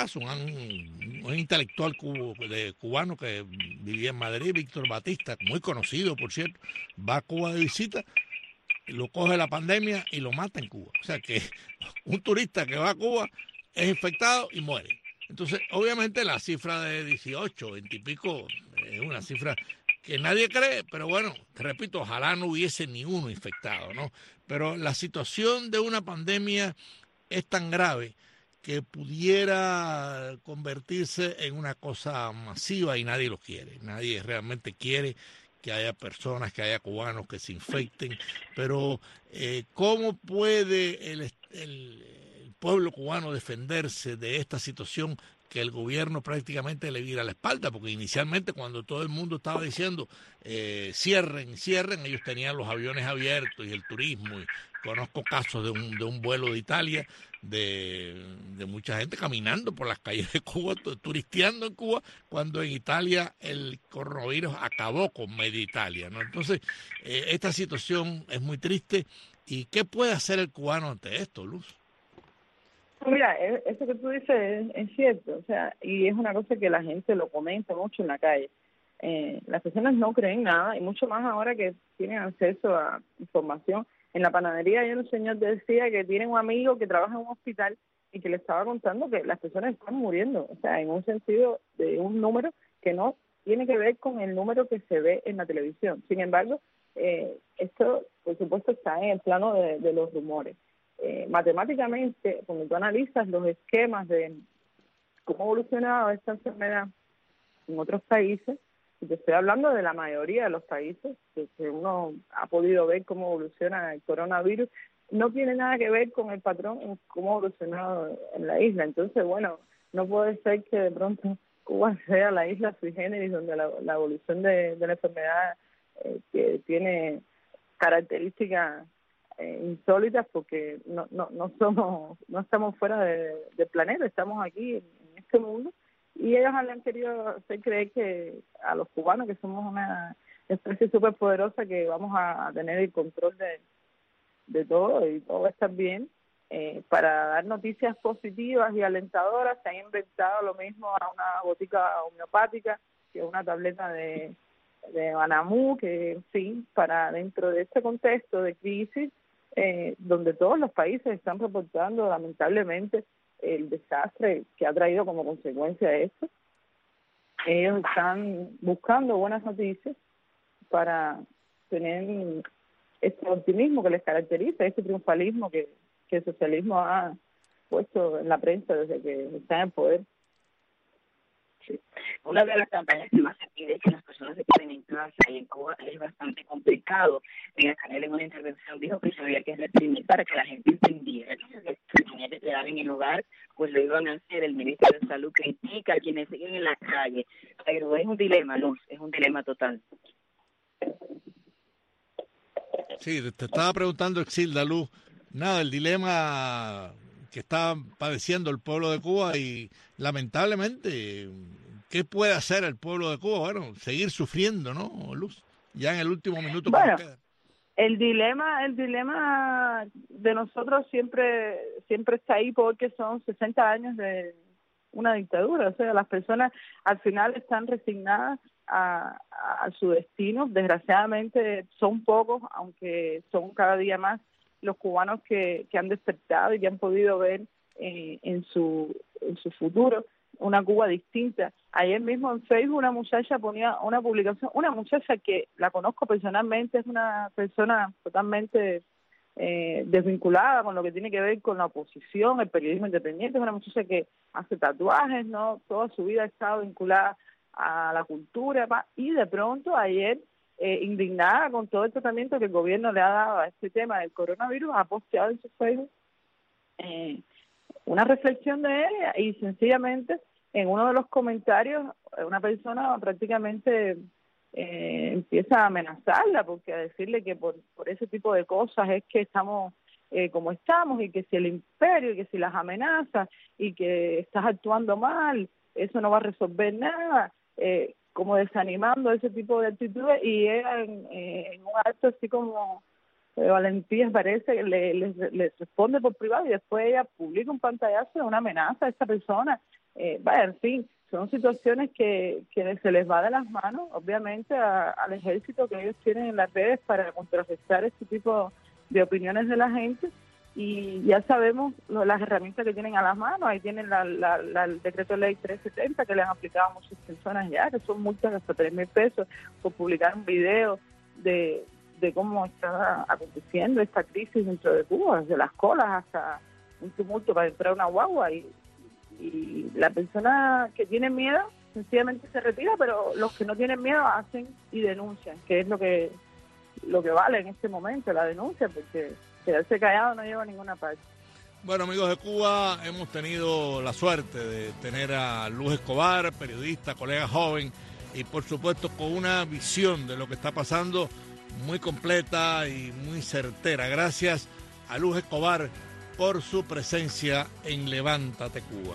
un intelectual cubano que vivía en Madrid, Víctor Batista, muy conocido, por cierto, va a Cuba de visita, lo coge la pandemia y lo mata en Cuba. O sea que un turista que va a Cuba es infectado y muere. Entonces, obviamente la cifra de 18, 20 y pico es una cifra que nadie cree, pero bueno, te repito, ojalá no hubiese ni uno infectado, ¿no? Pero la situación de una pandemia es tan grave que pudiera convertirse en una cosa masiva y nadie lo quiere. Nadie realmente quiere que haya personas, que haya cubanos que se infecten, pero ¿cómo puede el pueblo cubano defenderse de esta situación que el gobierno prácticamente le vira la espalda? Porque inicialmente, cuando todo el mundo estaba diciendo cierren, ellos tenían los aviones abiertos y el turismo, y conozco casos de un vuelo de Italia de mucha gente caminando por las calles de Cuba, turisteando en Cuba, cuando en Italia el coronavirus acabó con media Italia, ¿no? Entonces, esta situación es muy triste. ¿Y qué puede hacer el cubano ante esto, Luz? Mira, eso que tú dices es cierto, o sea, y es una cosa que la gente lo comenta mucho en la calle. Las personas no creen nada, y mucho más ahora que tienen acceso a información. En la panadería hay un señor que decía que tiene un amigo que trabaja en un hospital y que le estaba contando que las personas están muriendo, o sea, en un sentido de un número que no tiene que ver con el número que se ve en la televisión. Sin embargo, esto, por supuesto, está en el plano de los rumores. Matemáticamente, cuando tú analizas los esquemas de cómo ha evolucionado esta enfermedad en otros países, y te estoy hablando de la mayoría de los países, que uno ha podido ver cómo evoluciona el coronavirus, no tiene nada que ver con el patrón en cómo ha evolucionado en la isla. Entonces, bueno, no puede ser que de pronto Cuba sea la isla sui generis donde la evolución de la enfermedad que tiene características insólitas, porque no estamos fuera del planeta, estamos aquí en este mundo, y ellos han querido hacer creer que a los cubanos que somos una especie súper poderosa, que vamos a tener el control de todo y todo va a estar bien. Para dar noticias positivas y alentadoras se han inventado lo mismo a una botica homeopática, que una tableta de Banamú, que en fin, para dentro de este contexto de crisis, donde todos los países están reportando lamentablemente el desastre que ha traído como consecuencia esto, ellos están buscando buenas noticias para tener este optimismo que les caracteriza, este triunfalismo que el socialismo ha puesto en la prensa desde que está en el poder. Sí. Una de las campañas que más se pide es que las personas se queden en casa, y en Cuba es bastante complicado. Canel en una intervención dijo que se había que reprimir para que la gente entendiera que se tenía que quedar en el hogar, pues lo iban a hacer. El ministro de Salud critica a quienes siguen en la calle, pero es un dilema, Luz, es un dilema total. Sí, te estaba preguntando, Exilda, Luz, nada, el dilema que está padeciendo el pueblo de Cuba, y lamentablemente, ¿qué puede hacer el pueblo de Cuba? Bueno, seguir sufriendo, ¿no, Luz? Ya en el último minuto que nos queda. El dilema de nosotros siempre está ahí, porque son 60 años de una dictadura. O sea, las personas al final están resignadas a su destino. Desgraciadamente son pocos, aunque son cada día más los cubanos que han despertado y que han podido ver en su futuro una Cuba distinta. Ayer mismo en Facebook una muchacha ponía una publicación, una muchacha que la conozco personalmente, es una persona totalmente desvinculada con lo que tiene que ver con la oposición, el periodismo independiente, es una muchacha que hace tatuajes, ¿no? Toda su vida ha estado vinculada a la cultura, y de pronto ayer, indignada con todo el tratamiento que el gobierno le ha dado a este tema del coronavirus, ha posteado en su Facebook una reflexión de ella, y sencillamente en uno de los comentarios una persona prácticamente empieza a amenazarla, porque a decirle que por ese tipo de cosas es que estamos como estamos, y que si el imperio, y que si las amenazas, y que estás actuando mal, eso no va a resolver nada, como desanimando ese tipo de actitudes. Y ella en un acto así como de valentía, parece, le responde por privado, y después ella publica un pantallazo de una amenaza a esa persona. En fin, son situaciones que se les va de las manos, obviamente, al ejército que ellos tienen en las redes para contrarrestar este tipo de opiniones de la gente. Y ya sabemos las herramientas que tienen a las manos. Ahí tienen el decreto de ley 370, que le han aplicado a muchas personas ya, que son multas hasta 3,000 pesos por publicar un video de cómo está aconteciendo esta crisis dentro de Cuba, desde las colas hasta un tumulto para entrar a una guagua. Y la persona que tiene miedo sencillamente se retira, pero los que no tienen miedo hacen y denuncian, que es lo que vale en este momento, la denuncia, porque quedarse callado no lleva a ninguna parte. Bueno, amigos de Cuba, hemos tenido la suerte de tener a Luz Escobar, periodista, colega joven, y por supuesto con una visión de lo que está pasando muy completa y muy certera. Gracias a Luz Escobar por su presencia en Levántate Cuba.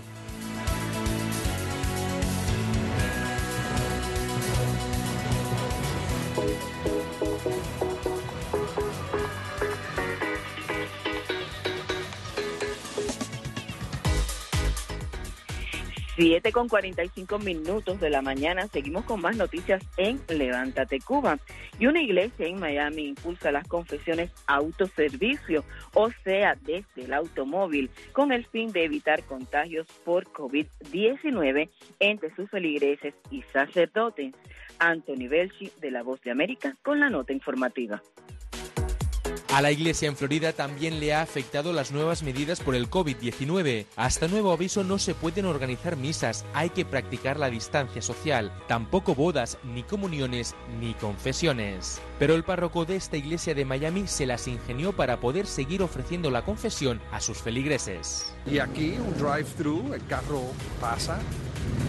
Siete con 45 minutos de la mañana, seguimos con más noticias en Levántate Cuba. Y una iglesia en Miami impulsa las confesiones autoservicio, o sea, desde el automóvil, con el fin de evitar contagios por COVID-19 entre sus feligreses y sacerdotes. Anthony Belchi, de La Voz de América, con la nota informativa. A la iglesia en Florida también le ha afectado las nuevas medidas por el COVID-19. Hasta nuevo aviso no se pueden organizar misas, hay que practicar la distancia social, tampoco bodas, ni comuniones, ni confesiones. Pero el párroco de esta iglesia de Miami se las ingenió para poder seguir ofreciendo la confesión a sus feligreses. Y aquí un drive-thru, el carro pasa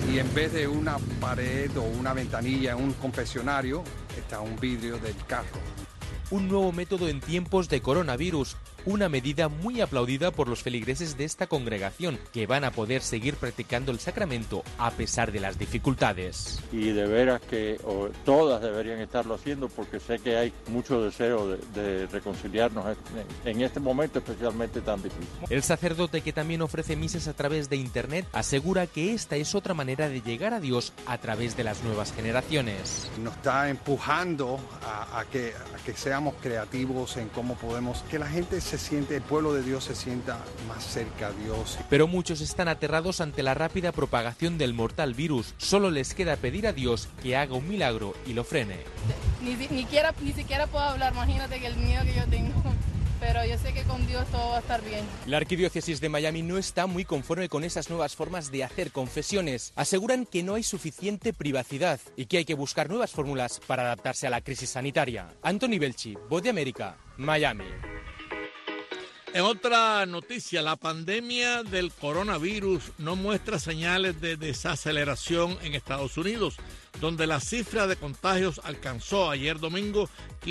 y en vez de una pared o una ventanilla en un confesionario, está un vidrio del carro. Un nuevo método en tiempos de coronavirus, una medida muy aplaudida por los feligreses de esta congregación, que van a poder seguir practicando el sacramento a pesar de las dificultades. Y de veras que todas deberían estarlo haciendo, porque sé que hay mucho deseo de reconciliarnos en este momento especialmente tan difícil. El sacerdote, que también ofrece misas a través de internet, asegura que esta es otra manera de llegar a Dios a través de las nuevas generaciones. Nos está empujando a que seamos creativos en cómo podemos, que la gente el pueblo de Dios se sienta más cerca a Dios. Pero muchos están aterrados ante la rápida propagación del mortal virus. Solo les queda pedir a Dios que haga un milagro y lo frene. Ni siquiera puedo hablar, imagínate que el miedo que yo tengo. Pero yo sé que con Dios todo va a estar bien. La Arquidiócesis de Miami no está muy conforme con esas nuevas formas de hacer confesiones. Aseguran que no hay suficiente privacidad y que hay que buscar nuevas fórmulas para adaptarse a la crisis sanitaria. Anthony Belchi, Voz de América, Miami. En otra noticia, la pandemia del coronavirus no muestra señales de desaceleración en Estados Unidos, donde la cifra de contagios alcanzó ayer domingo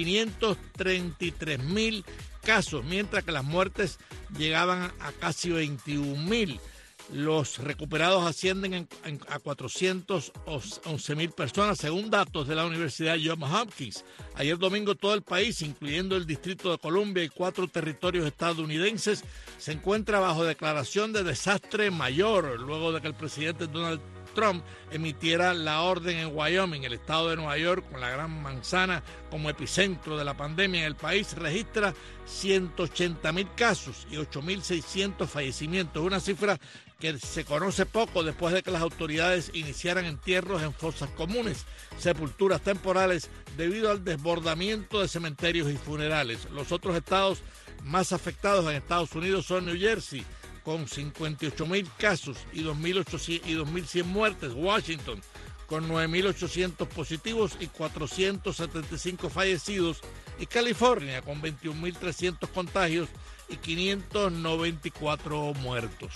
533,000 casos, mientras que las muertes llegaban a casi 21,000. Los recuperados ascienden a 411,000 personas, según datos de la Universidad Johns Hopkins. Ayer domingo todo el país, incluyendo el Distrito de Columbia y 4 territorios estadounidenses, se encuentra bajo declaración de desastre mayor, luego de que el presidente Donald Trump emitiera la orden en Wyoming. El estado de Nueva York, con la Gran Manzana como epicentro de la pandemia en el país, registra 180,000 casos y 8,600 fallecimientos, una cifra que se conoce poco después de que las autoridades iniciaran entierros en fosas comunes, sepulturas temporales, debido al desbordamiento de cementerios y funerales. Los otros estados más afectados en Estados Unidos son New Jersey, con 58,000 casos y 2,100 muertes, Washington, con 9,800 positivos y 475 fallecidos, y California, con 21,300 contagios y 594 muertos.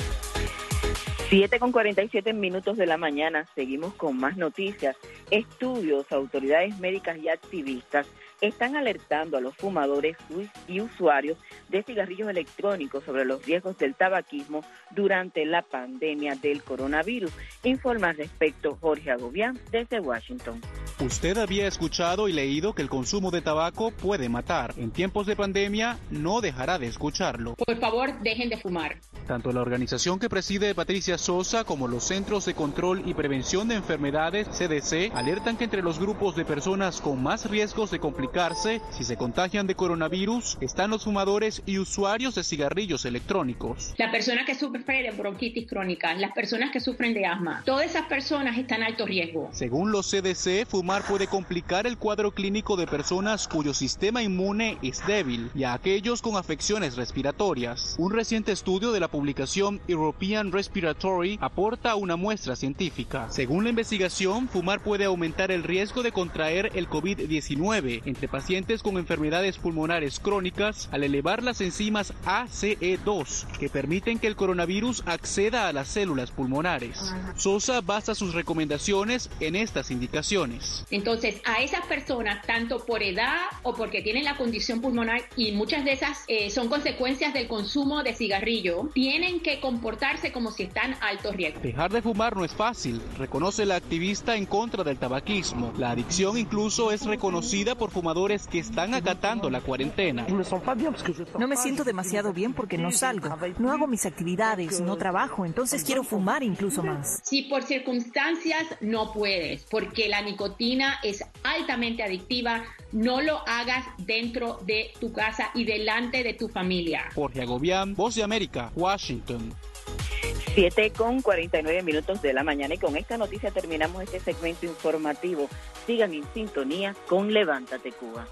7:47 de la mañana, seguimos con más noticias. Estudios, autoridades médicas y activistas están alertando a los fumadores y usuarios de cigarrillos electrónicos sobre los riesgos del tabaquismo durante la pandemia del coronavirus. Informa al respecto Jorge Agobián desde Washington. Usted había escuchado y leído que el consumo de tabaco puede matar. En tiempos de pandemia no dejará de escucharlo. Por favor, dejen de fumar. Tanto la organización que preside Patricia Sosa como los Centros de Control y Prevención de Enfermedades, CDC, alertan que entre los grupos de personas con más riesgos de complicarse si se contagian de coronavirus están los fumadores y usuarios de cigarrillos electrónicos. La persona que sufre de bronquitis crónica, las personas que sufren de asma, todas esas personas están en alto riesgo. Según los CDC, fumar puede complicar el cuadro clínico de personas cuyo sistema inmune es débil y a aquellos con afecciones respiratorias. Un reciente estudio de la publicación European Respiratory aporta una muestra científica. Según la investigación, fumar puede aumentar el riesgo de contraer el COVID-19 entre pacientes con enfermedades pulmonares crónicas al elevar las enzimas ACE2, que permiten que el coronavirus acceda a las células pulmonares. Sosa basa sus recomendaciones en estas indicaciones. Entonces, a esas personas, tanto por edad o porque tienen la condición pulmonar, y muchas de esas son consecuencias del consumo de cigarrillo, tienen que comportarse como si están a alto riesgo. Dejar de fumar no es fácil, reconoce la activista en contra del tabaquismo. La adicción incluso es reconocida por fumadores que están acatando la cuarentena. No me siento demasiado bien porque no salgo, no hago mis actividades, no trabajo, entonces quiero fumar incluso más. Si por circunstancias no puedes, porque la nicotina es altamente adictiva, no lo hagas dentro de tu casa y delante de tu familia. Jorge Agobián, Voz de América, Washington. 7:49 de la mañana, y con esta noticia terminamos este segmento informativo. Sigan en sintonía con Levántate Cuba.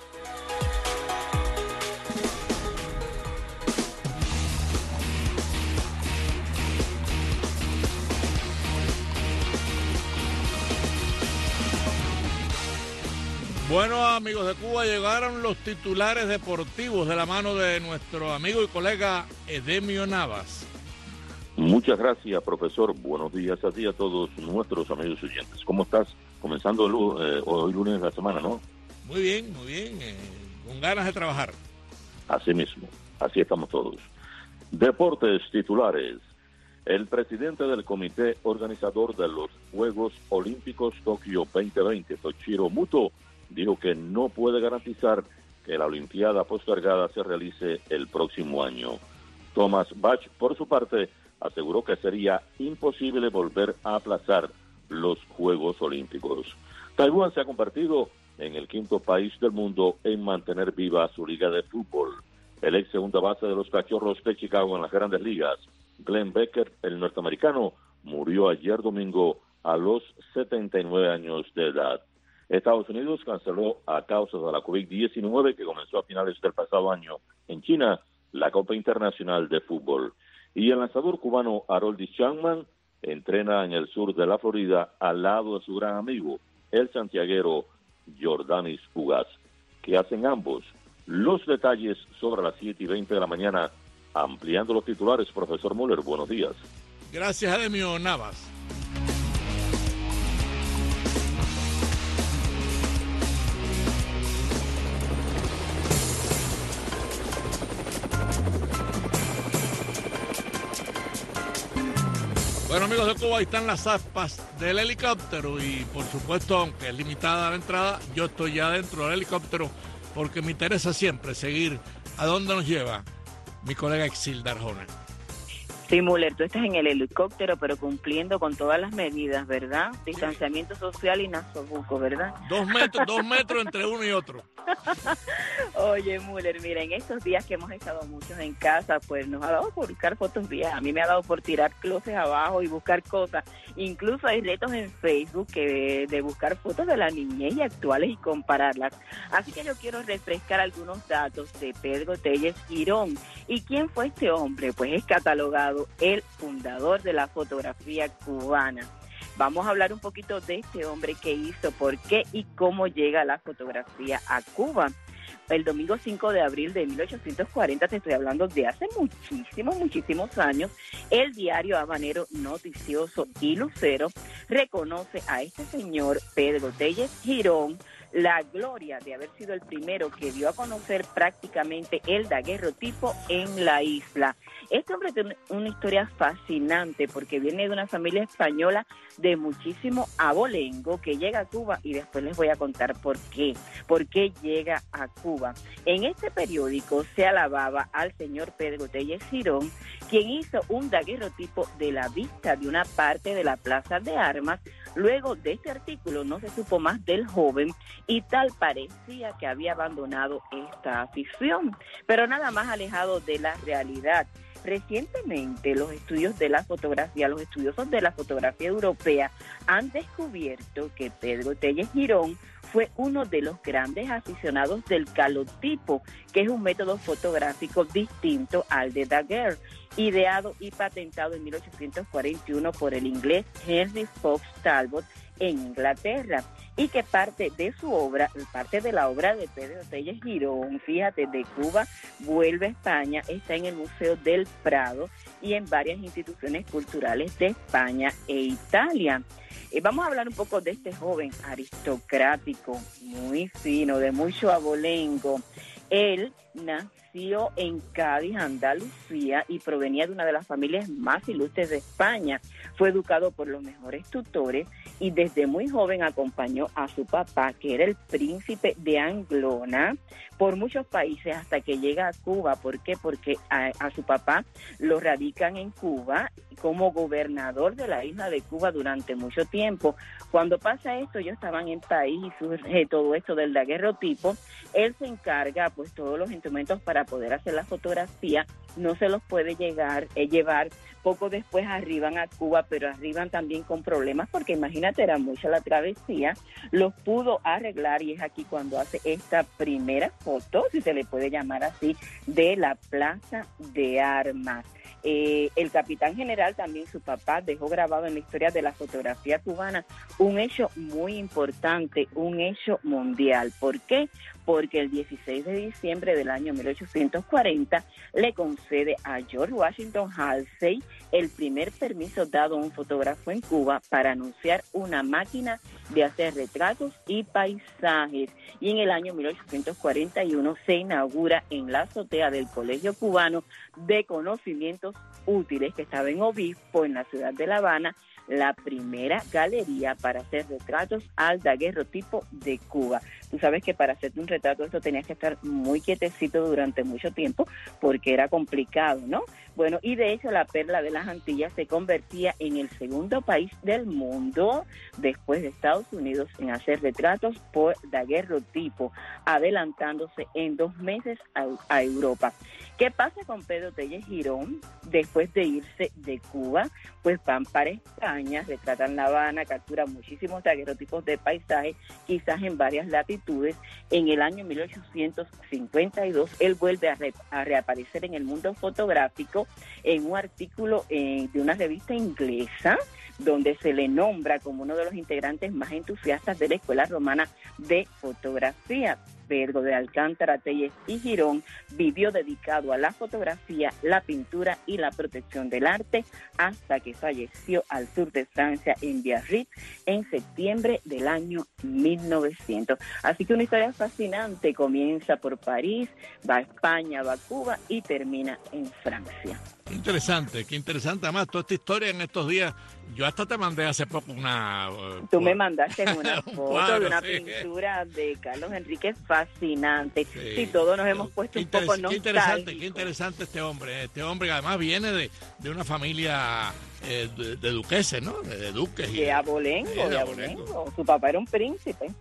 Bueno, amigos de Cuba, llegaron los titulares deportivos de la mano de nuestro amigo y colega Edemio Navas. Muchas gracias, profesor. Buenos días a ti y a todos nuestros amigos oyentes. ¿Cómo estás? Comenzando hoy lunes de la semana, ¿no? Muy bien, con ganas de trabajar. Así mismo, así estamos todos. Deportes titulares. El presidente del comité organizador de los Juegos Olímpicos Tokio 2020, Toshiro Muto, dijo que no puede garantizar que la Olimpiada postergada se realice el próximo año. Thomas Bach, por su parte, aseguró que sería imposible volver a aplazar los Juegos Olímpicos. Taiwán se ha convertido en el quinto país del mundo en mantener viva su liga de fútbol. El ex segunda base de los Cachorros de Chicago en las Grandes Ligas, Glenn Becker, el norteamericano, murió ayer domingo a los 79 años de edad. Estados Unidos canceló a causa de la COVID-19 que comenzó a finales del pasado año en China la Copa Internacional de Fútbol. Y el lanzador cubano Harold Chapman entrena en el sur de la Florida al lado de su gran amigo, el santiaguero Jordanis Ugas. ¿Qué hacen ambos? Los detalles sobre las 7:20 de la mañana. Ampliando los titulares, profesor Müller, buenos días. Gracias, Ademio Navas. Bueno, amigos de Cuba, ahí están las aspas del helicóptero y, por supuesto, aunque es limitada la entrada, yo estoy ya dentro del helicóptero porque me interesa siempre seguir a dónde nos lleva mi colega Exilda Arjona. Sí, Müller, tú estás en el helicóptero, pero cumpliendo con todas las medidas, ¿verdad? Distanciamiento social y nasobuco, ¿verdad? 2 metros entre uno y otro. Oye, Müller, mira, en estos días que hemos estado muchos en casa, pues nos ha dado por buscar fotos viejas. A mí me ha dado por tirar closets abajo y buscar cosas. Incluso hay retos en Facebook de buscar fotos de la niñez y actuales y compararlas. Así que yo quiero refrescar algunos datos de Pedro Telles Girón. ¿Y quién fue este hombre? Pues es catalogado el fundador de la fotografía cubana. Vamos a hablar un poquito de este hombre que hizo, por qué y cómo llega la fotografía a Cuba. El domingo 5 de abril de 1840, te estoy hablando de hace muchísimos años, el diario habanero Noticioso y Lucero reconoce a este señor Pedro Telles Girón la gloria de haber sido el primero que dio a conocer prácticamente el daguerrotipo en la isla. Este hombre tiene una historia fascinante porque viene de una familia española de muchísimo abolengo que llega a Cuba y después les voy a contar por qué llega a Cuba. En este periódico se alababa al señor Pedro Telles Girón, quien hizo un daguerrotipo de la vista de una parte de la Plaza de Armas. Luego de este artículo no se supo más del joven y tal parecía que había abandonado esta afición, pero nada más alejado de la realidad. Recientemente los estudiosos de la fotografía europea han descubierto que Pedro Telles Girón fue uno de los grandes aficionados del calotipo, que es un método fotográfico distinto al de Daguerre, ideado y patentado en 1841 por el inglés Henry Fox Talbot en Inglaterra, y que parte de la obra de Pedro Telles Girón, fíjate, de Cuba vuelve a España, está en el Museo del Prado y en varias instituciones culturales de España e Italia. Vamos a hablar un poco de este joven aristocrático, muy fino, de mucho abolengo. Él nació en Cádiz, Andalucía, y provenía de una de las familias más ilustres de España. Fue educado por los mejores tutores y desde muy joven acompañó a su papá, que era el príncipe de Anglona, por muchos países hasta que llega a Cuba. ¿Por qué? Porque a su papá lo radican en Cuba como gobernador de la isla de Cuba durante mucho tiempo. Cuando pasa esto, ellos estaban en país y surge todo esto del daguerrotipo. Él se encarga, pues, todos los instrumentos para poder hacer la fotografía. No se los puede llevar. Poco después arriban a Cuba, pero arriban también con problemas porque imagínate, era mucha la travesía. Los pudo arreglar y es aquí cuando hace esta primera foto, si se le puede llamar así, de la Plaza de Armas. El capitán general, también su papá, dejó grabado en la historia de la fotografía cubana un hecho muy importante, un hecho mundial. ¿Por qué? Porque el 16 de diciembre del año 1840 le concede a George Washington Halsey el primer permiso dado a un fotógrafo en Cuba para anunciar una máquina de hacer retratos y paisajes. Y en el año 1841 se inaugura en la azotea del Colegio Cubano de Conocimientos Útiles, que estaba en Obispo, en la ciudad de La Habana, la primera galería para hacer retratos al daguerrotipo de Cuba. Tú sabes que para hacerte un retrato esto tenías que estar muy quietecito durante mucho tiempo porque era complicado, ¿no? Bueno, y de hecho la Perla de las Antillas se convertía en el segundo país del mundo después de Estados Unidos en hacer retratos por daguerrotipo, adelantándose en 2 meses a Europa. ¿Qué pasa con Pedro Tellez Girón? Después de irse de Cuba, pues van para España, retratan La Habana, capturan muchísimos daguerrotipos de paisajes, quizás en varias latitudes. En el año 1852, él vuelve a reaparecer en el mundo fotográfico en un artículo de una revista inglesa, donde se le nombra como uno de los integrantes más entusiastas de la Escuela Romana de Fotografía. Pedro de Alcántara, Tellez y Girón vivió dedicado a la fotografía, la pintura y la protección del arte hasta que falleció al sur de Francia, en Biarritz, en septiembre del año 1900. Así que una historia fascinante, comienza por París, va a España, va a Cuba y termina en Francia. Qué interesante. Además, toda esta historia en estos días, yo hasta te mandé hace poco una... Tú me mandaste una foto de una pintura de Carlos Enríquez fascinante. Sí, todos nos hemos puesto un poco nostálgicos. Qué interesante este hombre. Este hombre que además viene de una familia de duqueses, ¿no? De duques. De abolengo. Su papá era un príncipe.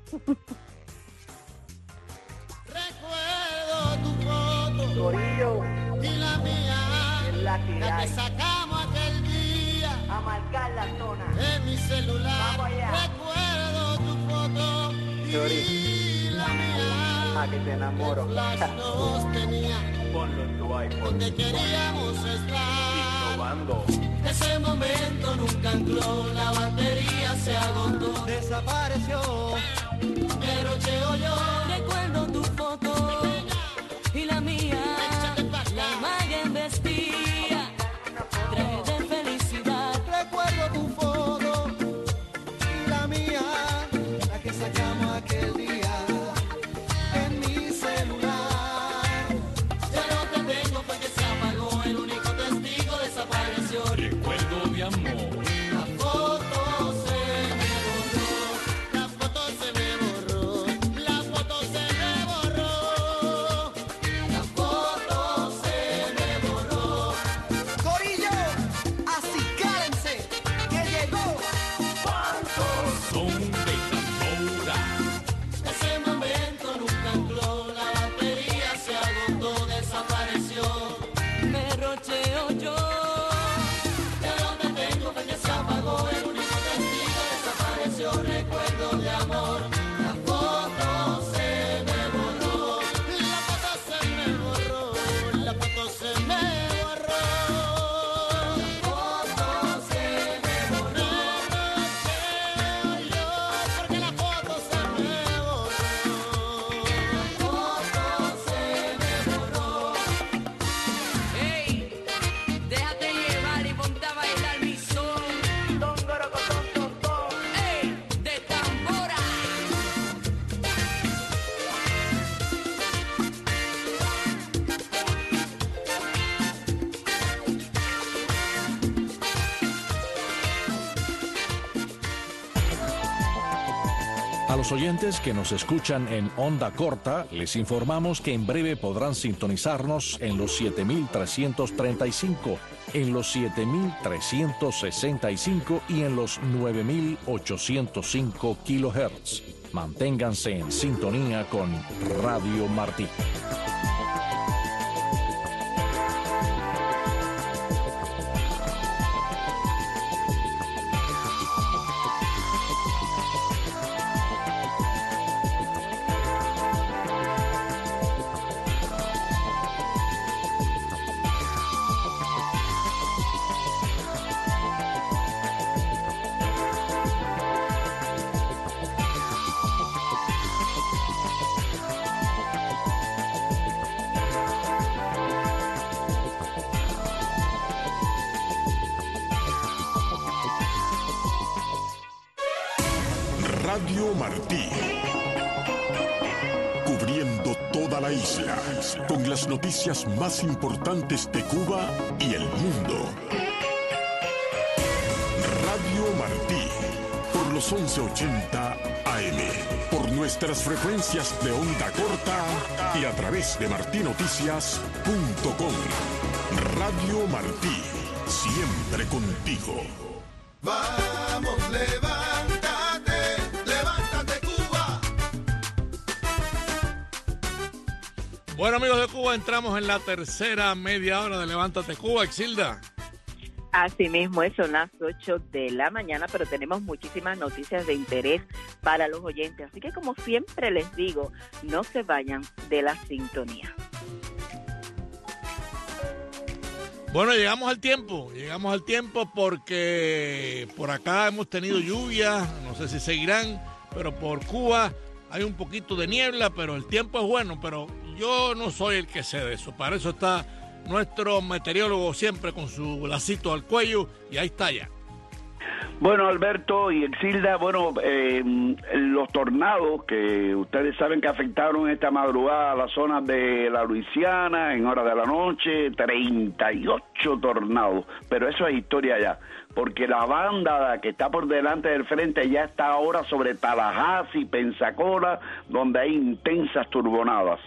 Recuerdo tu foto Corillo y la mía, la que sacamos aquel día a marcar la zona en mi celular. Vamos allá. Recuerdo tu foto y la mía, a que te enamoro. Flash nos tenía, ponlo en tu iPhone, donde queríamos estar. innovando. Ese momento nunca ancló, la batería se agotó, desapareció. Pero llego yo, recuerdo tu foto y la mía, la imagen vestía, traje de felicidad. Recuerdo tu foto y la mía, la que sacamos aquel día en mi celular. Ya no te tengo porque se apagó, el único testigo desapareció. Recuerdo de amor. La foto se me borró, la foto se me borró, la foto se me borró, la foto se me borró. Corillo, acicárense, que llegó. ¿Cuántos son de tambora? Ese momento nunca ancló, la batería se agotó, desapareció. Me rocheo yo. Ya no te tengo porque se apagó, el único testigo desapareció. Recuerdo de amor, la foto se me borró, la foto se me borró, la foto se me borró, la foto se me borró. Me rocheo yo porque la foto se me borró, la foto se me borró. Hey, déjate llevar y ponte a bailar mi son. Hey, de tambora. A los oyentes que nos escuchan en onda corta, les informamos que en breve podrán sintonizarnos en los 7335, en los 7365 y en los 9805 kilohertz. Manténganse en sintonía con Radio Martí. Radio Martí. Cubriendo toda la isla, con las noticias más importantes de Cuba y el mundo. Radio Martí, por los 1180 AM, por nuestras frecuencias de onda corta y a través de martinoticias.com. Radio Martí, siempre contigo. Vamos, levántate, levántate Cuba. Bueno, amigos de Cuba, entramos en la tercera media hora de Levántate Cuba. Exilda. Así mismo es, son las 8 de la mañana, pero tenemos muchísimas noticias de interés para los oyentes. Así que, como siempre les digo, no se vayan de la sintonía. Bueno, llegamos al tiempo porque por acá hemos tenido lluvia, no sé si seguirán, pero por Cuba hay un poquito de niebla, pero el tiempo es bueno, pero yo no soy el que sé de eso. Para eso está nuestro meteorólogo siempre con su lacito al cuello, y ahí está ya. Bueno, Alberto y Exilda, los tornados que ustedes saben que afectaron esta madrugada a las zonas de la Luisiana en horas de la noche, 38 tornados, pero eso es historia ya, porque la banda que está por delante del frente ya está ahora sobre Tallahassee, Pensacola, donde hay intensas turbonadas.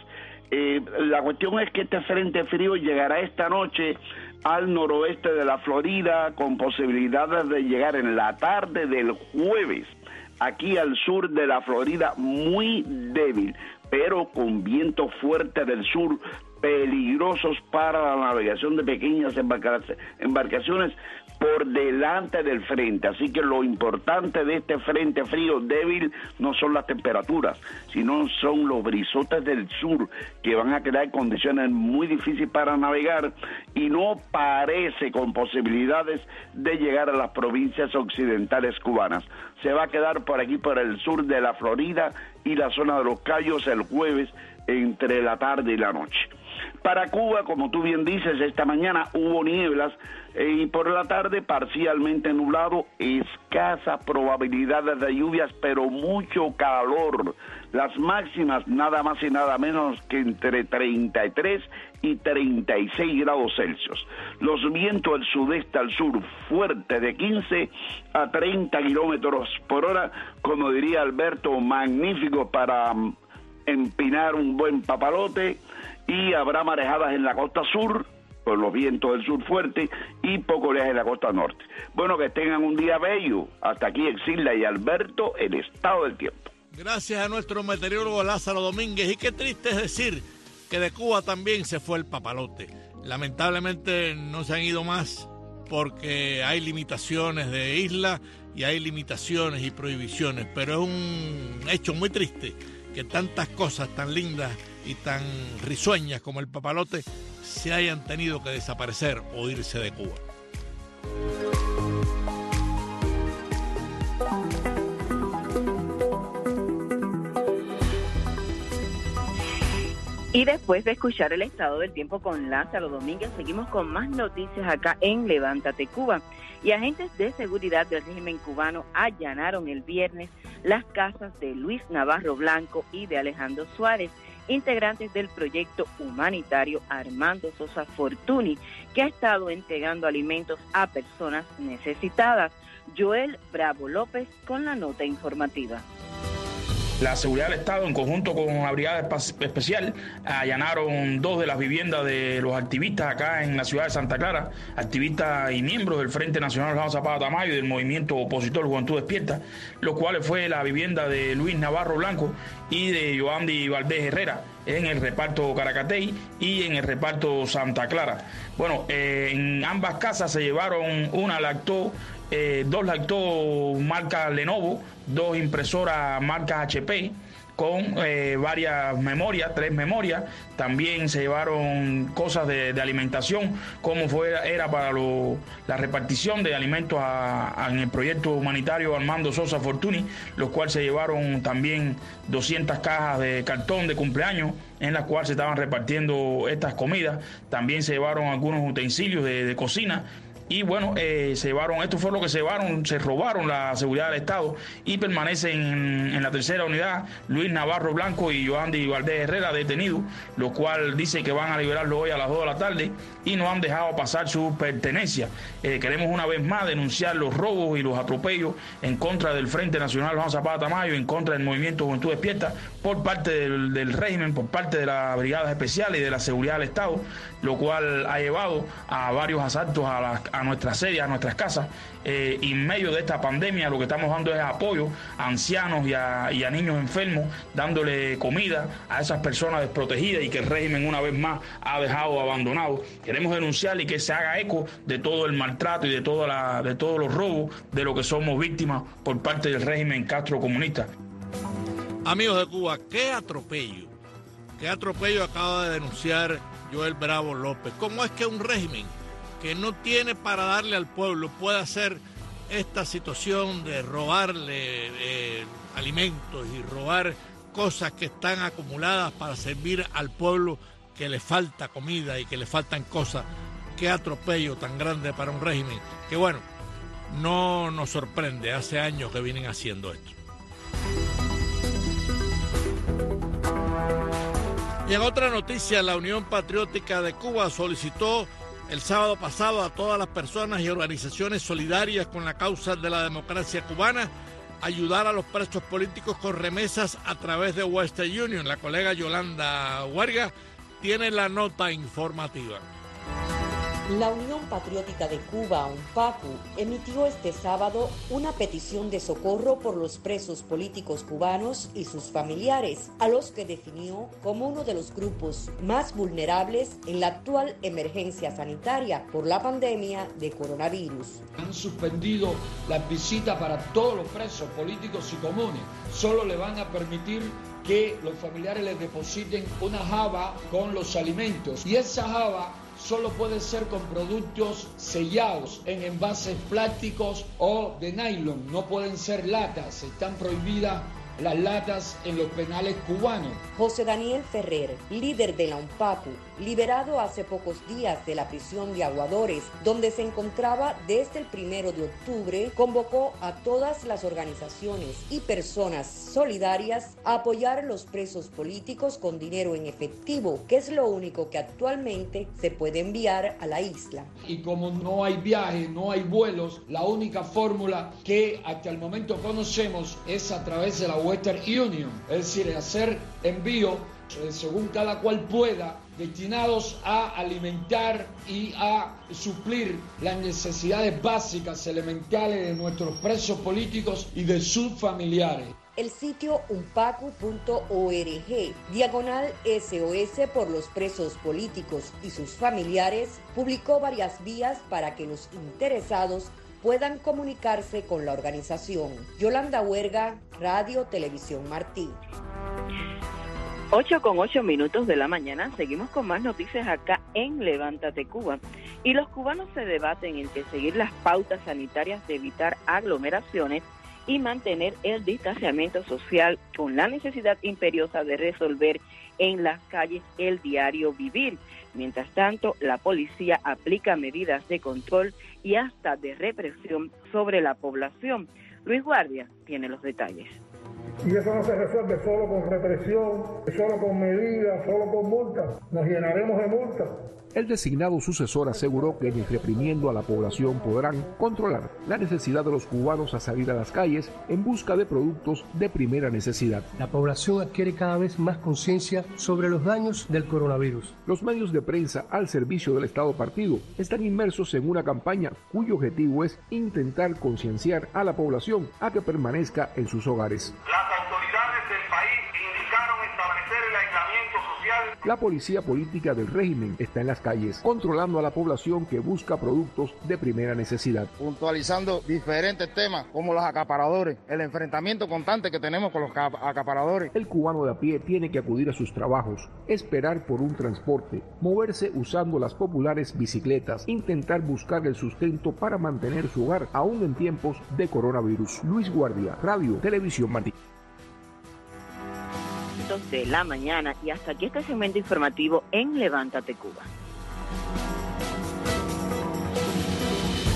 La cuestión es que este frente frío llegará esta noche al noroeste de la Florida, con posibilidades de llegar en la tarde del jueves aquí al sur de la Florida, muy débil, pero con viento fuerte del sur, peligrosos para la navegación de pequeñas embarcaciones por delante del frente. Así que lo importante de este frente frío débil no son las temperaturas, sino son los brisotes del sur, que van a crear condiciones muy difíciles para navegar, y no parece con posibilidades de llegar a las provincias occidentales cubanas. Se va a quedar por aquí, por el sur de la Florida y la zona de los Cayos, el jueves entre la tarde y la noche. Para Cuba, como tú bien dices, esta mañana hubo nieblas y por la tarde parcialmente nublado, escasas probabilidades de lluvias, pero mucho calor. Las máximas nada más y nada menos que entre 33 y 36 grados Celsius. Los vientos del sudeste al sur fuertes de 15 a 30 kilómetros por hora, como diría Alberto, magnífico para empinar un buen papalote, y habrá marejadas en la costa sur por los vientos del sur fuerte y poco oleaje en la costa norte. Bueno, que tengan un día bello. Hasta aquí Exilda y Alberto, el estado del tiempo. Gracias a nuestro meteorólogo Lázaro Domínguez. Y qué triste es decir que de Cuba también se fue el papalote. Lamentablemente no se han ido más porque hay limitaciones de isla y hay limitaciones y prohibiciones, pero es un hecho muy triste que tantas cosas tan lindas y tan risueñas como el papalote se hayan tenido que desaparecer o irse de Cuba. Y después de escuchar el estado del tiempo con Lázaro Domínguez, seguimos con más noticias acá en Levántate Cuba. Y agentes de seguridad del régimen cubano allanaron el viernes las casas de Luis Navarro Blanco y de Alejandro Suárez, integrantes del proyecto humanitario Armando Sosa Fortuny, que ha estado entregando alimentos a personas necesitadas. Joel Bravo López con la nota informativa. La seguridad del Estado, en conjunto con la Brigada Especial, allanaron 2 de las viviendas de los activistas acá en la ciudad de Santa Clara, activistas y miembros del Frente Nacional Juan Zapata Tamayo y del movimiento opositor Juventud Despierta, los cuales fue la vivienda de Luis Navarro Blanco y de Yoandi Valdés Herrera en el reparto Caracatey y en el reparto Santa Clara. Bueno, en ambas casas se llevaron una lactó, 2 lactó marca Lenovo, 2 impresoras marca HP, con varias memorias, 3 memorias. También se llevaron cosas de alimentación, como era para la repartición de alimentos en el proyecto humanitario Armando Sosa Fortuny, los cuales se llevaron también 200 cajas de cartón de cumpleaños en las cuales se estaban repartiendo estas comidas. También se llevaron algunos utensilios de cocina y bueno, esto fue lo que se robaron la seguridad del Estado y permanecen en la tercera unidad Luis Navarro Blanco y Joandy Valdés Herrera detenidos, lo cual dice que van a liberarlo hoy a las 2 de la tarde y no han dejado pasar su pertenencia. Queremos una vez más denunciar los robos y los atropellos en contra del Frente Nacional Juan Zapata Tamayo, en contra del Movimiento Juventud Despierta, por parte del régimen, por parte de las brigadas especiales y de la seguridad del Estado, lo cual ha llevado a varios asaltos a nuestras sedes, a nuestras casas. Y en medio de esta pandemia lo que estamos dando es apoyo a ancianos y a niños enfermos, dándole comida a esas personas desprotegidas y que el régimen una vez más ha dejado abandonados. Queremos denunciar y que se haga eco de todo el maltrato y de todos los robos de lo que somos víctimas por parte del régimen Castro comunista. Amigos de Cuba, qué atropello acaba de denunciar Joel Bravo López. ¿Cómo es que un régimen que no tiene para darle al pueblo puede hacer esta situación de robarle alimentos y robar cosas que están acumuladas para servir al pueblo que le falta comida y que le faltan cosas? Qué atropello tan grande para un régimen que, bueno, no nos sorprende, hace años que vienen haciendo esto. Y en otra noticia, la Unión Patriótica de Cuba solicitó el sábado pasado a todas las personas y organizaciones solidarias con la causa de la democracia cubana ayudar a los presos políticos con remesas a través de Western Union. La colega Yolanda Huerga tiene la nota informativa. La Unión Patriótica de Cuba, UNPACU, emitió este sábado una petición de socorro por los presos políticos cubanos y sus familiares, a los que definió como uno de los grupos más vulnerables en la actual emergencia sanitaria por la pandemia de coronavirus. Han suspendido las visitas para todos los presos políticos y comunes. Solo le van a permitir que los familiares les depositen una jaba con los alimentos, y esa jaba solo puede ser con productos sellados en envases plásticos o de nylon. No pueden ser latas, están prohibidas las latas en los penales cubanos. José Daniel Ferrer, líder de la UNPACU, liberado hace pocos días de la prisión de Aguadores, donde se encontraba desde el 1 de octubre, convocó a todas las organizaciones y personas solidarias a apoyar a los presos políticos con dinero en efectivo, que es lo único que actualmente se puede enviar a la isla. Y como no hay viajes, no hay vuelos, la única fórmula que hasta el momento conocemos es a través de la Western Union, es decir, hacer envío según cada cual pueda, destinados a alimentar y a suplir las necesidades básicas elementales de nuestros presos políticos y de sus familiares. El sitio unpacu.org/SOS por los presos políticos y sus familiares publicó varias vías para que los interesados puedan comunicarse con la organización. Yolanda Huerga, Radio Televisión Martí. 8:08 de la mañana, seguimos con más noticias acá en Levántate Cuba. Y los cubanos se debaten entre seguir las pautas sanitarias de evitar aglomeraciones y mantener el distanciamiento social con la necesidad imperiosa de resolver en las calles el diario vivir. Mientras tanto, la policía aplica medidas de control y hasta de represión sobre la población. Luis Guardia tiene los detalles. Y eso no se resuelve solo con represión, solo con medidas, solo con multas. Nos llenaremos de multas. El designado sucesor aseguró que ni reprimiendo a la población podrán controlar la necesidad de los cubanos a salir a las calles en busca de productos de primera necesidad. La población adquiere cada vez más conciencia sobre los daños del coronavirus. Los medios de prensa al servicio del Estado partido están inmersos en una campaña cuyo objetivo es intentar concienciar a la población a que permanezca en sus hogares. Las autoridades del país indicaron establecer el aislamiento social. La policía política del régimen está en las calles, controlando a la población que busca productos de primera necesidad. Puntualizando diferentes temas como los acaparadores, el enfrentamiento constante que tenemos con los acaparadores. El cubano de a pie tiene que acudir a sus trabajos, esperar por un transporte, moverse usando las populares bicicletas, intentar buscar el sustento para mantener su hogar, aún en tiempos de coronavirus. Luis Guardia, Radio Televisión Martí. De la mañana, y hasta aquí este segmento informativo en Levántate Cuba.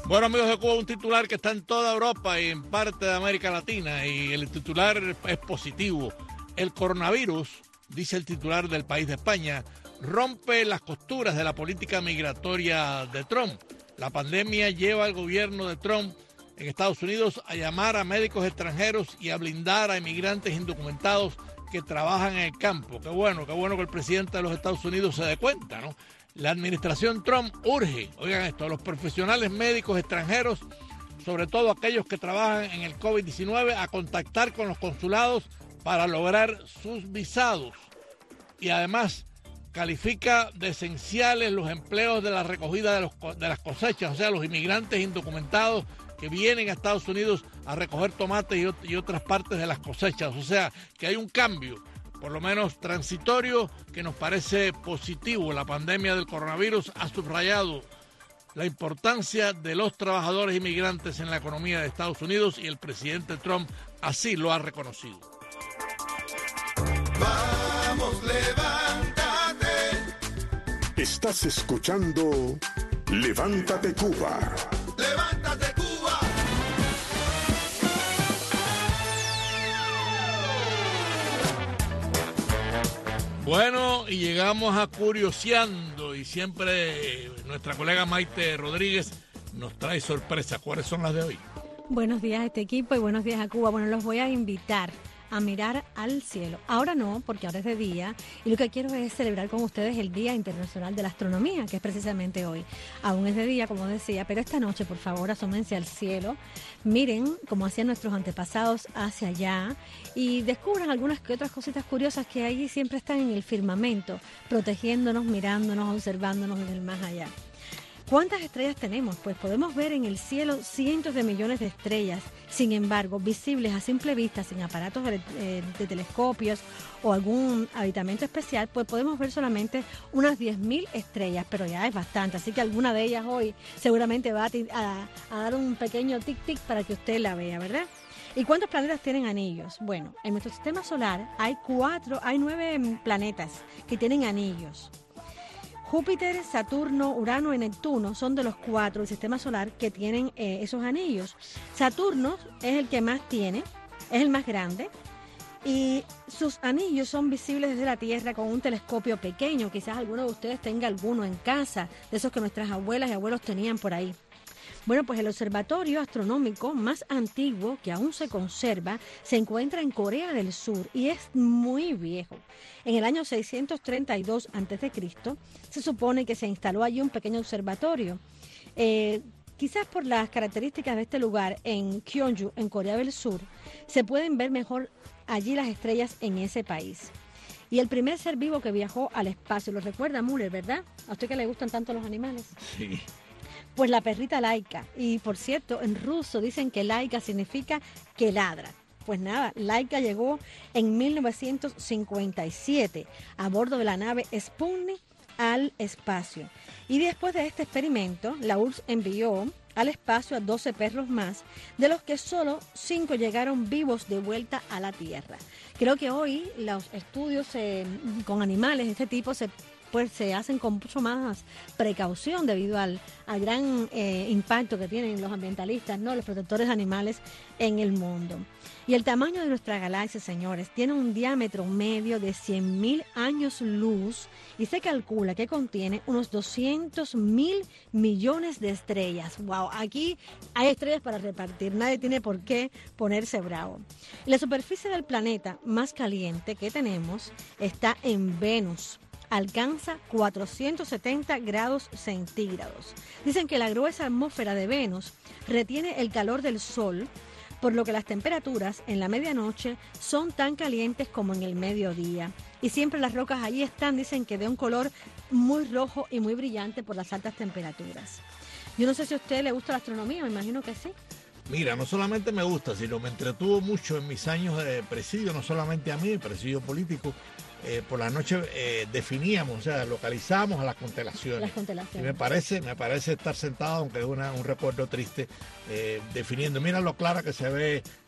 Bueno, amigos de Cuba, un titular que está en toda Europa y en parte de América Latina, y el titular es positivo. El coronavirus, dice el titular del País de España, rompe las costuras de la política migratoria de Trump. La pandemia lleva al gobierno de Trump en Estados Unidos a llamar a médicos extranjeros y a blindar a inmigrantes indocumentados que trabajan en el campo. Qué bueno que el presidente de los Estados Unidos se dé cuenta, ¿no? La administración Trump urge, oigan esto, a los profesionales médicos extranjeros, sobre todo aquellos que trabajan en el COVID-19, a contactar con los consulados para lograr sus visados. Y además califica de esenciales los empleos de la recogida de las cosechas, o sea, los inmigrantes indocumentados que vienen a Estados Unidos a recoger tomates y otras partes de las cosechas. O sea, que hay un cambio, por lo menos transitorio, que nos parece positivo. La pandemia del coronavirus ha subrayado la importancia de los trabajadores inmigrantes en la economía de Estados Unidos y el presidente Trump así lo ha reconocido. Vamos, levántate. Estás escuchando Levántate Cuba. Levántate Cuba. Bueno, y llegamos a Curioseando, y siempre nuestra colega Maite Rodríguez nos trae sorpresas. ¿Cuáles son las de hoy? Buenos días a este equipo y buenos días a Cuba. Bueno, los voy a invitar a mirar al cielo. Ahora no, porque ahora es de día, y lo que quiero es celebrar con ustedes el Día Internacional de la Astronomía, que es precisamente hoy. Aún es de día, como decía, pero esta noche, por favor, asómense al cielo, miren como hacían nuestros antepasados hacia allá y descubran algunas que otras cositas curiosas que ahí siempre están en el firmamento, protegiéndonos, mirándonos, observándonos en el más allá. ¿Cuántas estrellas tenemos? Pues podemos ver en el cielo cientos de millones de estrellas. Sin embargo, visibles a simple vista, sin aparatos de telescopios o algún aditamento especial, pues podemos ver solamente unas 10.000 estrellas, pero ya es bastante. Así que alguna de ellas hoy seguramente va a dar un pequeño tic-tic para que usted la vea, ¿verdad? ¿Y cuántos planetas tienen anillos? Bueno, en nuestro sistema solar hay 9 planetas que tienen anillos. Júpiter, Saturno, Urano y Neptuno son de los 4 del sistema solar que tienen esos anillos. Saturno es el que más tiene, es el más grande, y sus anillos son visibles desde la Tierra con un telescopio pequeño. Quizás alguno de ustedes tenga alguno en casa, de esos que nuestras abuelas y abuelos tenían por ahí. Bueno, pues el observatorio astronómico más antiguo que aún se conserva se encuentra en Corea del Sur y es muy viejo. En el año 632 a.C. se supone que se instaló allí un pequeño observatorio. Quizás por las características de este lugar en Gyeongju, en Corea del Sur, se pueden ver mejor allí las estrellas en ese país. Y el primer ser vivo que viajó al espacio, lo recuerda Müller, ¿verdad? ¿A usted que le gustan tanto los animales? Sí. Pues la perrita Laika. Y por cierto, en ruso dicen que Laika significa que ladra. Pues nada, Laika llegó en 1957 a bordo de la nave Sputnik al espacio. Y después de este experimento, la URSS envió al espacio a 12 perros más, de los que solo 5 llegaron vivos de vuelta a la Tierra. Creo que hoy los estudios con animales de este tipo se hacen con mucho más precaución debido al gran impacto que tienen los ambientalistas, ¿no? Los protectores de animales en el mundo. Y el tamaño de nuestra galaxia, señores, tiene un diámetro medio de 100.000 años luz y se calcula que contiene unos 200.000 millones de estrellas. ¡Wow! Aquí hay estrellas para repartir, nadie tiene por qué ponerse bravo. La superficie del planeta más caliente que tenemos está en Venus. Alcanza 470 grados centígrados. Dicen que la gruesa atmósfera de Venus retiene el calor del Sol, por lo que las temperaturas en la medianoche son tan calientes como en el mediodía. Y siempre las rocas allí están, dicen que de un color muy rojo y muy brillante por las altas temperaturas. Yo no sé si a usted le gusta la astronomía, me imagino que sí. Mira, no solamente me gusta, sino me entretuvo mucho en mis años de presidio, no solamente a mí, el presidio político. Por la noche definíamos, o sea, localizamos a las constelaciones. Las constelaciones. Y me parece estar sentado, aunque es un recuerdo triste, definiendo. Mira lo clara que se ve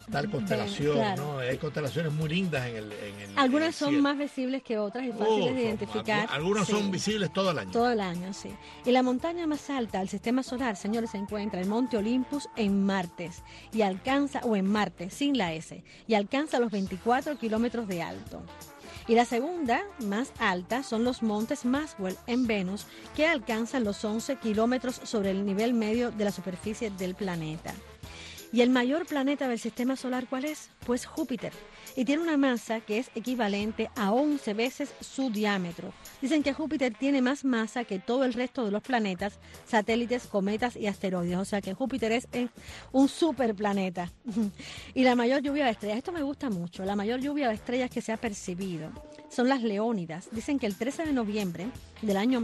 tal constelación, claro. ¿no? Hay constelaciones muy lindas en el Algunas son cielo. más visibles que otras y fáciles de identificar. Algunas sí. son visibles todo el año. Todo el año, sí. Y la montaña más alta del sistema solar, señores, se encuentra el Monte Olympus en Marte, y alcanza, o en Marte, sin la S, y alcanza los 24 kilómetros de alto. Y la segunda más alta son los montes Maxwell en Venus, que alcanzan los 11 kilómetros sobre el nivel medio de la superficie del planeta. ¿Y el mayor planeta del sistema solar cuál es? Pues Júpiter. Y tiene una masa que es equivalente a 11 veces su diámetro. Dicen que Júpiter tiene más masa que todo el resto de los planetas, satélites, cometas y asteroides. O sea que Júpiter es un superplaneta. Y la mayor lluvia de estrellas, esto me gusta mucho, la mayor lluvia de estrellas que se ha percibido son las Leónidas. Dicen que el 13 de noviembre del año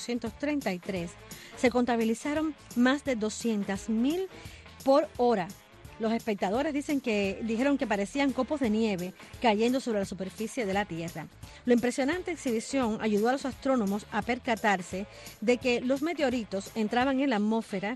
1833 se contabilizaron más de 200.000 por hora. Los espectadores dijeron que parecían copos de nieve cayendo sobre la superficie de la Tierra. La impresionante exhibición ayudó a los astrónomos a percatarse de que los meteoritos entraban en la atmósfera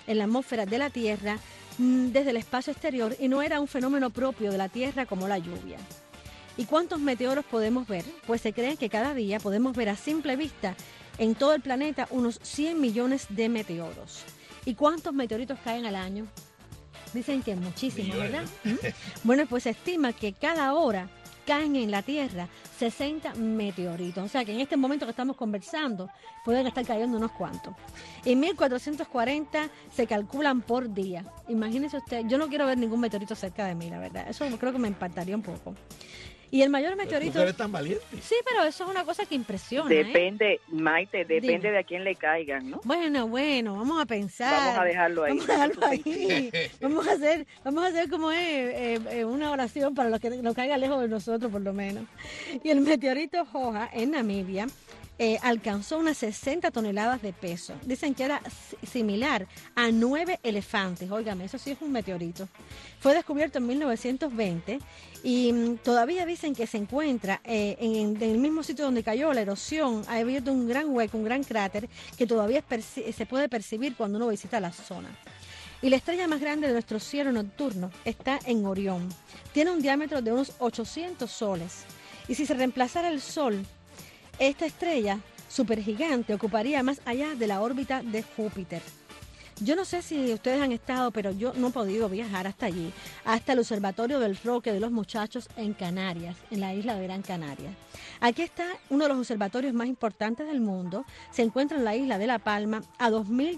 de la Tierra desde el espacio exterior y no era un fenómeno propio de la Tierra como la lluvia. ¿Y cuántos meteoros podemos ver? Pues se cree que cada día podemos ver a simple vista en todo el planeta unos 100 millones de meteoros. ¿Y cuántos meteoritos caen al año? Dicen que muchísimos, ¿verdad? Bueno, pues se estima que cada hora caen en la Tierra 60 meteoritos. O sea que en este momento que estamos conversando pueden estar cayendo unos cuantos. En 1440 se calculan por día. Imagínese usted, yo no quiero ver ningún meteorito cerca de mí, la verdad. Eso creo que me impactaría un poco. Y el mayor meteorito... ¿Tú eres tan valiente? Sí, pero eso es una cosa que impresiona. Depende, Maite, depende de a quién le caigan, ¿no? Bueno, vamos a pensar. Vamos a dejarlo ahí. Vamos a dejarlo ahí. vamos a hacer como es una oración para los que nos caiga lejos de nosotros, por lo menos. Y el meteorito Joja en Namibia alcanzó unas 60 toneladas de peso. Dicen que era similar a 9 elefantes. Óigame, eso sí es un meteorito. Fue descubierto en 1920 y todavía dicen que se encuentra en el mismo sitio donde cayó. La erosión ha abierto un gran hueco, un gran cráter que todavía se puede percibir cuando uno visita la zona. Y la estrella más grande de nuestro cielo nocturno está en Orión. Tiene un diámetro de unos 800 soles. Y si se reemplazara el Sol, esta estrella supergigante ocuparía más allá de la órbita de Júpiter. Yo no sé si ustedes han estado, pero yo no he podido viajar hasta allí, hasta el Observatorio del Roque de los Muchachos en Canarias, en la isla de Gran Canaria. Aquí está uno de los observatorios más importantes del mundo. Se encuentra en la isla de La Palma a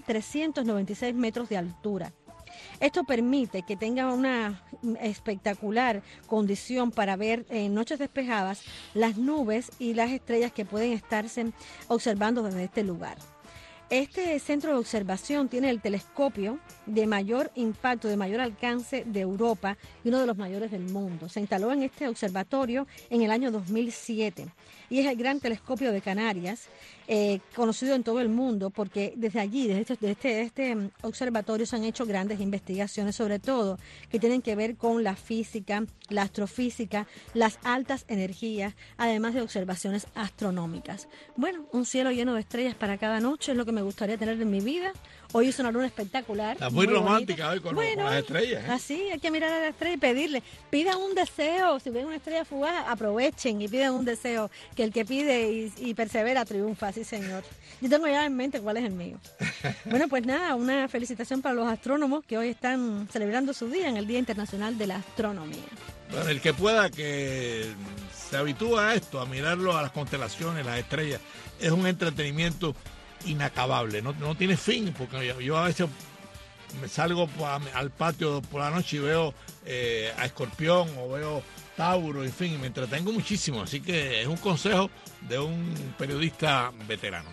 2.396 metros de altura. Esto permite que tenga una espectacular condición para ver en noches despejadas las nubes y las estrellas que pueden estarse observando desde este lugar. Este centro de observación tiene el telescopio de mayor impacto, de mayor alcance de Europa y uno de los mayores del mundo. Se instaló en este observatorio en el año 2007 y es el gran telescopio de Canarias, conocido en todo el mundo porque desde allí, desde este observatorio se han hecho grandes investigaciones, sobre todo que tienen que ver con la física, la astrofísica, las altas energías, además de observaciones astronómicas. Bueno, un cielo lleno de estrellas para cada noche es lo que me gustaría tener en mi vida. Hoy es una luna espectacular. Está muy romántica hoy con las estrellas. Así, hay que mirar a la estrella y pedirle. Pidan un deseo. Si ven una estrella fugaz, aprovechen y pidan un deseo. Que el que pide y persevera triunfa, sí señor. Yo tengo ya en mente cuál es el mío. Bueno, pues nada, una felicitación para los astrónomos que hoy están celebrando su día en el Día Internacional de la Astronomía. Bueno, el que pueda que se habitúa a esto, a mirarlo, a las constelaciones, las estrellas, es un entretenimiento inacabable, no tiene fin, porque yo a veces me salgo al patio por la noche y veo a Escorpión o veo Tauro, en fin, y me entretengo muchísimo, así que es un consejo de un periodista veterano.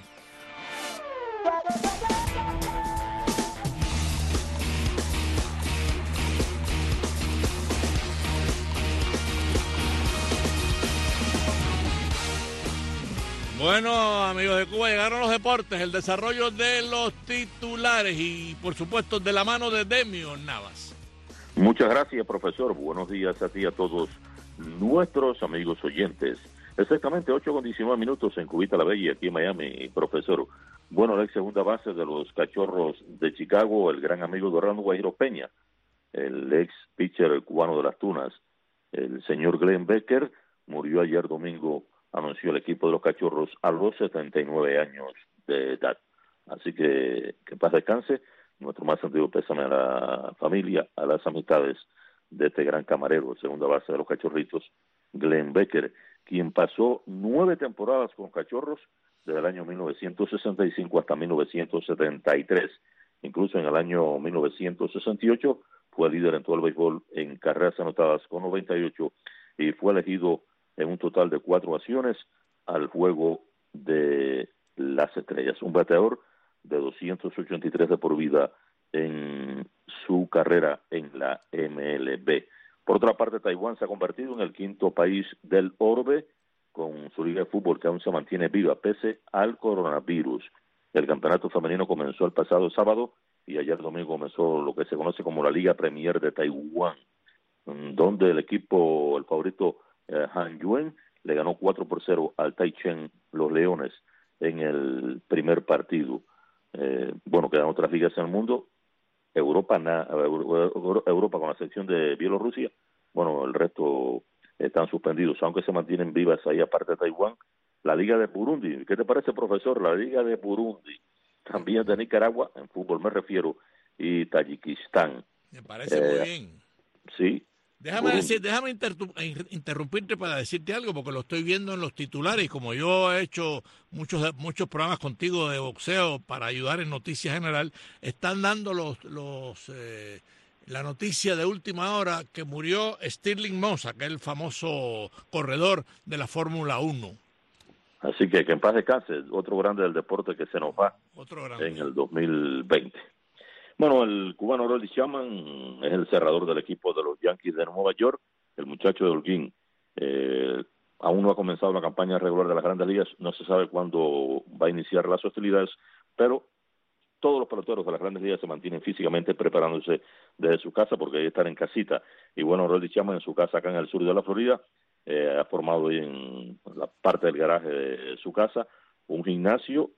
Bueno, amigos de Cuba, llegaron los deportes, el desarrollo de los titulares y, por supuesto, de la mano de Demio Navas. Muchas gracias, profesor. Buenos días a ti y a todos nuestros amigos oyentes. Exactamente 8:19 en Cubita la Bella, aquí en Miami, profesor. Bueno, la ex segunda base de los Cachorros de Chicago, el gran amigo de Orlando Guajiro Peña, el ex pitcher cubano de las Tunas, el señor Glenn Becker, murió ayer domingo, anunció el equipo de los Cachorros a los 79 años de edad. Así que paz descanse, nuestro más sentido pésame a la familia, a las amistades de este gran camarero, el segunda base de los Cachorritos, Glenn Becker, quien pasó 9 temporadas con Cachorros desde el año 1965 hasta 1973. Incluso en el año 1968 fue líder en todo el béisbol en carreras anotadas con 98 y fue elegido en un total de 4 ocasiones al Juego de las Estrellas. Un bateador de 283 de por vida en su carrera en la MLB. Por otra parte, Taiwán se ha convertido en el 5º país del orbe con su liga de fútbol que aún se mantiene viva pese al coronavirus. El campeonato femenino comenzó el pasado sábado y ayer domingo comenzó lo que se conoce como la Liga Premier de Taiwán, donde el favorito Han Yuen, le ganó 4-0 al Taichung, los Leones, en el primer partido. Quedan otras ligas en el mundo. Europa con la sección de Bielorrusia, el resto están suspendidos, aunque se mantienen vivas ahí aparte de Taiwán. La Liga de Burundi, ¿qué te parece, profesor? La Liga de Burundi, también de Nicaragua, en fútbol me refiero, y Tayikistán. Me parece muy bien. Sí. Déjame interrumpirte para decirte algo, porque lo estoy viendo en los titulares, y como yo he hecho muchos programas contigo de boxeo para ayudar en Noticias General, están dando la noticia de última hora que murió Stirling Moss, aquel famoso corredor de la Fórmula 1. Así que en paz descanse, otro grande del deporte que se nos va en el 2020. El cubano Aroldis Chapman es el cerrador del equipo de los Yankees de Nueva York, el muchacho de Holguín. Aún no ha comenzado la campaña regular de las Grandes Ligas, no se sabe cuándo va a iniciar las hostilidades, pero todos los peloteros de las Grandes Ligas se mantienen físicamente preparándose desde su casa porque ahí están en casita. Y Aroldis Chapman en su casa acá en el sur de la Florida ha formado ahí en la parte del garaje de su casa un gimnasio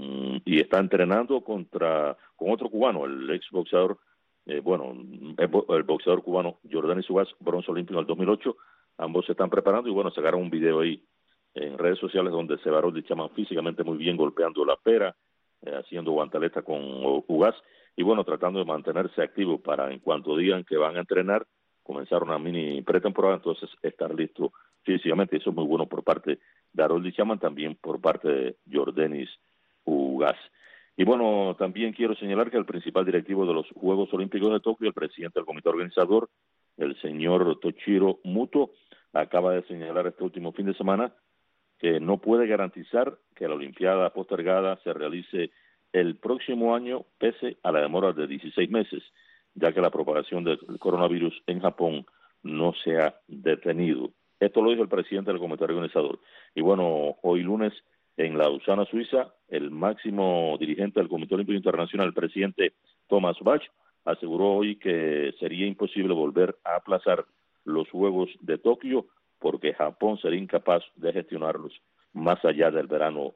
y está entrenando con otro cubano, el ex boxeador, el boxeador cubano Yordenis Ugas, bronce olímpico en el 2008. Ambos se están preparando y sacaron un video ahí en redes sociales donde se ve a Aroldis Chapman físicamente muy bien golpeando la pera, haciendo guantaleta con Ugas y tratando de mantenerse activo para en cuanto digan que van a entrenar, comenzar una mini pretemporada, entonces estar listo físicamente. Eso es muy bueno por parte de Aroldis Chapman, también por parte de Yordenis Ugas. Y también quiero señalar que el principal directivo de los Juegos Olímpicos de Tokio, el presidente del comité organizador, el señor Toshiro Muto, acaba de señalar este último fin de semana que no puede garantizar que la Olimpiada postergada se realice el próximo año pese a la demora de 16 meses, ya que la propagación del coronavirus en Japón no se ha detenido. Esto lo dijo el presidente del comité organizador. Y hoy lunes en Lausana, Suiza, el máximo dirigente del Comité Olímpico Internacional, el presidente Thomas Bach, aseguró hoy que sería imposible volver a aplazar los Juegos de Tokio porque Japón sería incapaz de gestionarlos más allá del verano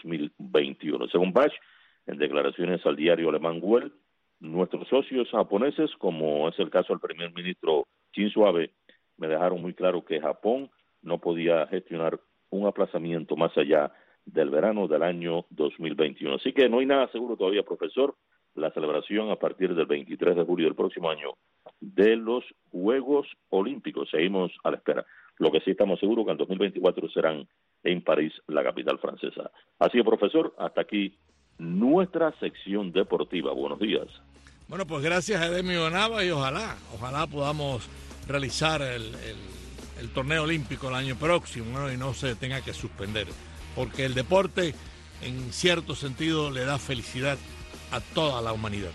2021. Según Bach, en declaraciones al diario alemán Welt, nuestros socios japoneses, como es el caso del primer ministro Shinzo Abe, me dejaron muy claro que Japón no podía gestionar un aplazamiento más allá del verano del año 2021. Así que no hay nada seguro todavía, profesor, la celebración a partir del 23 de julio del próximo año de los Juegos Olímpicos. Seguimos a la espera. Lo que sí estamos seguros que en 2024 serán en París, la capital francesa. Así que, profesor, hasta aquí nuestra sección deportiva. Buenos días. Pues gracias a Edemio Nava y ojalá podamos realizar el torneo olímpico el año próximo, y no se tenga que suspender, porque el deporte en cierto sentido le da felicidad a toda la humanidad.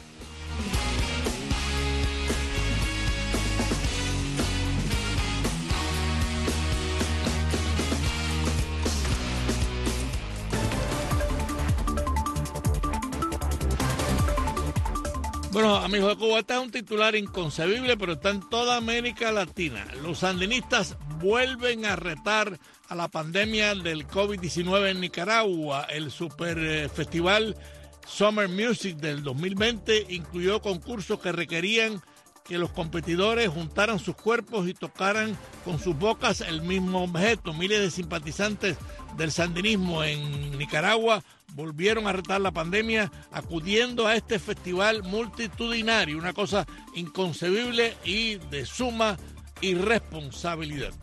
Bueno, amigos de Cuba, este es un titular inconcebible, pero está en toda América Latina. Los sandinistas vuelven a retar a la pandemia del COVID-19 en Nicaragua. El super festival Summer Music del 2020 incluyó concursos que requerían que los competidores juntaran sus cuerpos y tocaran con sus bocas el mismo objeto. Miles de simpatizantes del sandinismo en Nicaragua volvieron a retar la pandemia acudiendo a este festival multitudinario, una cosa inconcebible y de suma irresponsabilidad.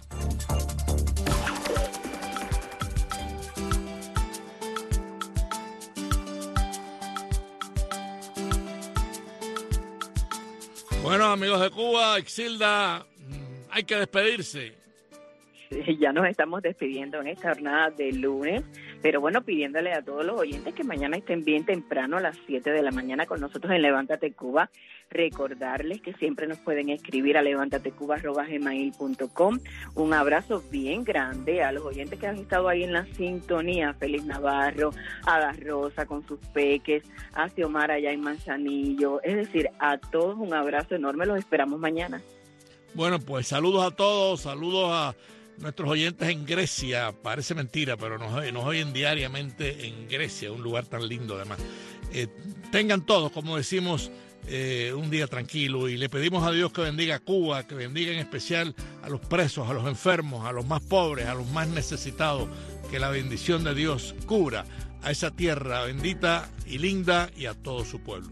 Bueno, amigos de Cuba, Ixilda, hay que despedirse. Sí, ya nos estamos despidiendo en esta jornada de lunes, pero bueno, pidiéndole a todos los oyentes que mañana estén bien temprano a las 7 de la mañana con nosotros en Levántate Cuba. Recordarles que siempre nos pueden escribir a levantatecuba@gmail.com. Un abrazo bien grande a los oyentes que han estado ahí en la sintonía. Félix Navarro, a la Rosa con sus peques, a Xiomara allá en Manzanillo. Es decir, a todos un abrazo enorme. Los esperamos mañana. Bueno, pues saludos a todos, saludos a nuestros oyentes en Grecia. Parece mentira, pero nos oyen diariamente en Grecia, un lugar tan lindo además. Tengan todos, como decimos, un día tranquilo, y le pedimos a Dios que bendiga a Cuba, que bendiga en especial a los presos, a los enfermos, a los más pobres, a los más necesitados, que la bendición de Dios cubra a esa tierra bendita y linda y a todo su pueblo.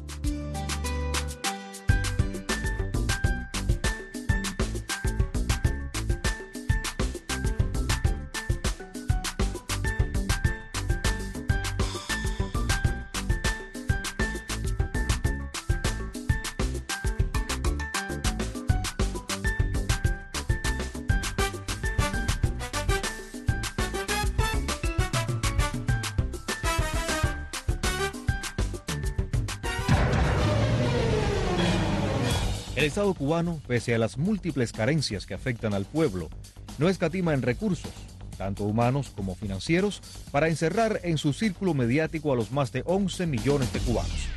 El Estado cubano, pese a las múltiples carencias que afectan al pueblo, no escatima en recursos, tanto humanos como financieros, para encerrar en su círculo mediático a los más de 11 millones de cubanos.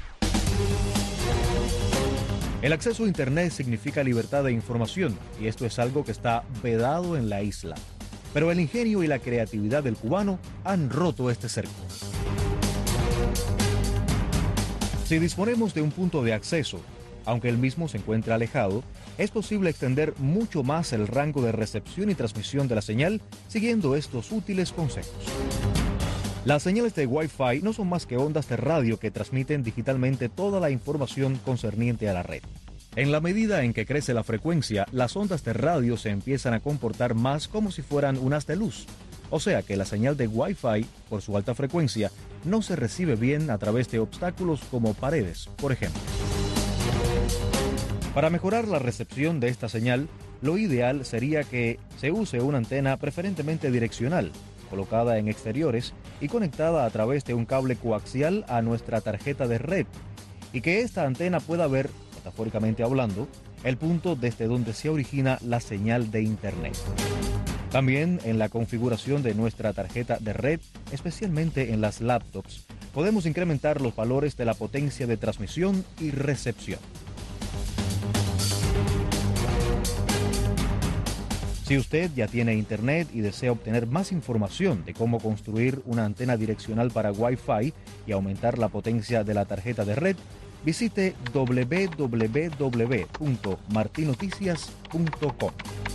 El acceso a Internet significa libertad de información, y esto es algo que está vedado en la isla. Pero el ingenio y la creatividad del cubano han roto este cerco. Si disponemos de un punto de acceso, aunque el mismo se encuentra alejado, es posible extender mucho más el rango de recepción y transmisión de la señal siguiendo estos útiles consejos. Las señales de Wi-Fi no son más que ondas de radio que transmiten digitalmente toda la información concerniente a la red. En la medida en que crece la frecuencia, las ondas de radio se empiezan a comportar más como si fueran un haz de luz. O sea que la señal de Wi-Fi, por su alta frecuencia, no se recibe bien a través de obstáculos como paredes, por ejemplo. Para mejorar la recepción de esta señal, lo ideal sería que se use una antena preferentemente direccional, colocada en exteriores y conectada a través de un cable coaxial a nuestra tarjeta de red, y que esta antena pueda ver, metafóricamente hablando, el punto desde donde se origina la señal de Internet. También en la configuración de nuestra tarjeta de red, especialmente en las laptops, podemos incrementar los valores de la potencia de transmisión y recepción. Si usted ya tiene Internet y desea obtener más información de cómo construir una antena direccional para Wi-Fi y aumentar la potencia de la tarjeta de red, visite www.martinoticias.com.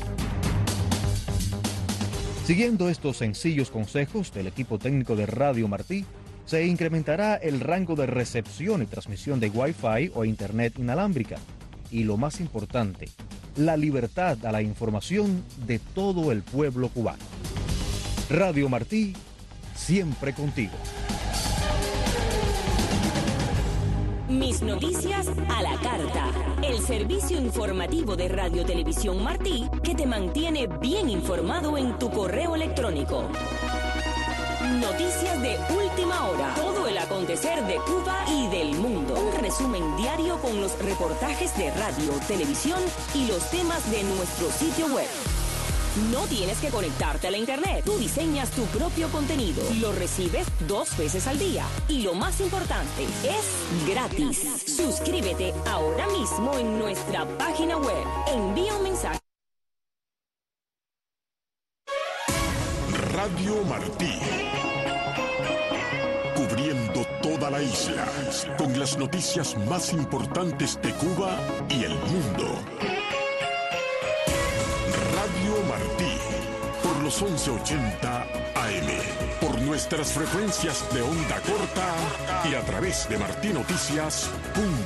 Siguiendo estos sencillos consejos del equipo técnico de Radio Martí, se incrementará el rango de recepción y transmisión de Wi-Fi o Internet inalámbrica. Y lo más importante, la libertad a la información de todo el pueblo cubano. Radio Martí, siempre contigo. Mis noticias a la carta. El servicio informativo de Radio Televisión Martí que te mantiene bien informado en tu correo electrónico. Noticias de última hora. Todo el acontecer de Cuba y del mundo. Un resumen diario con los reportajes de radio, televisión y los temas de nuestro sitio web. No tienes que conectarte a la internet. Tú diseñas tu propio contenido. Lo recibes 2 veces al día. Y lo más importante, es gratis. Suscríbete ahora mismo en nuestra página web. Envía un mensaje. Radio Martí, cubriendo conectando toda la isla con las noticias más importantes de Cuba y el mundo. Radio Martí, por los 1180 AM, por nuestras frecuencias de onda corta y a través de martinoticias.com.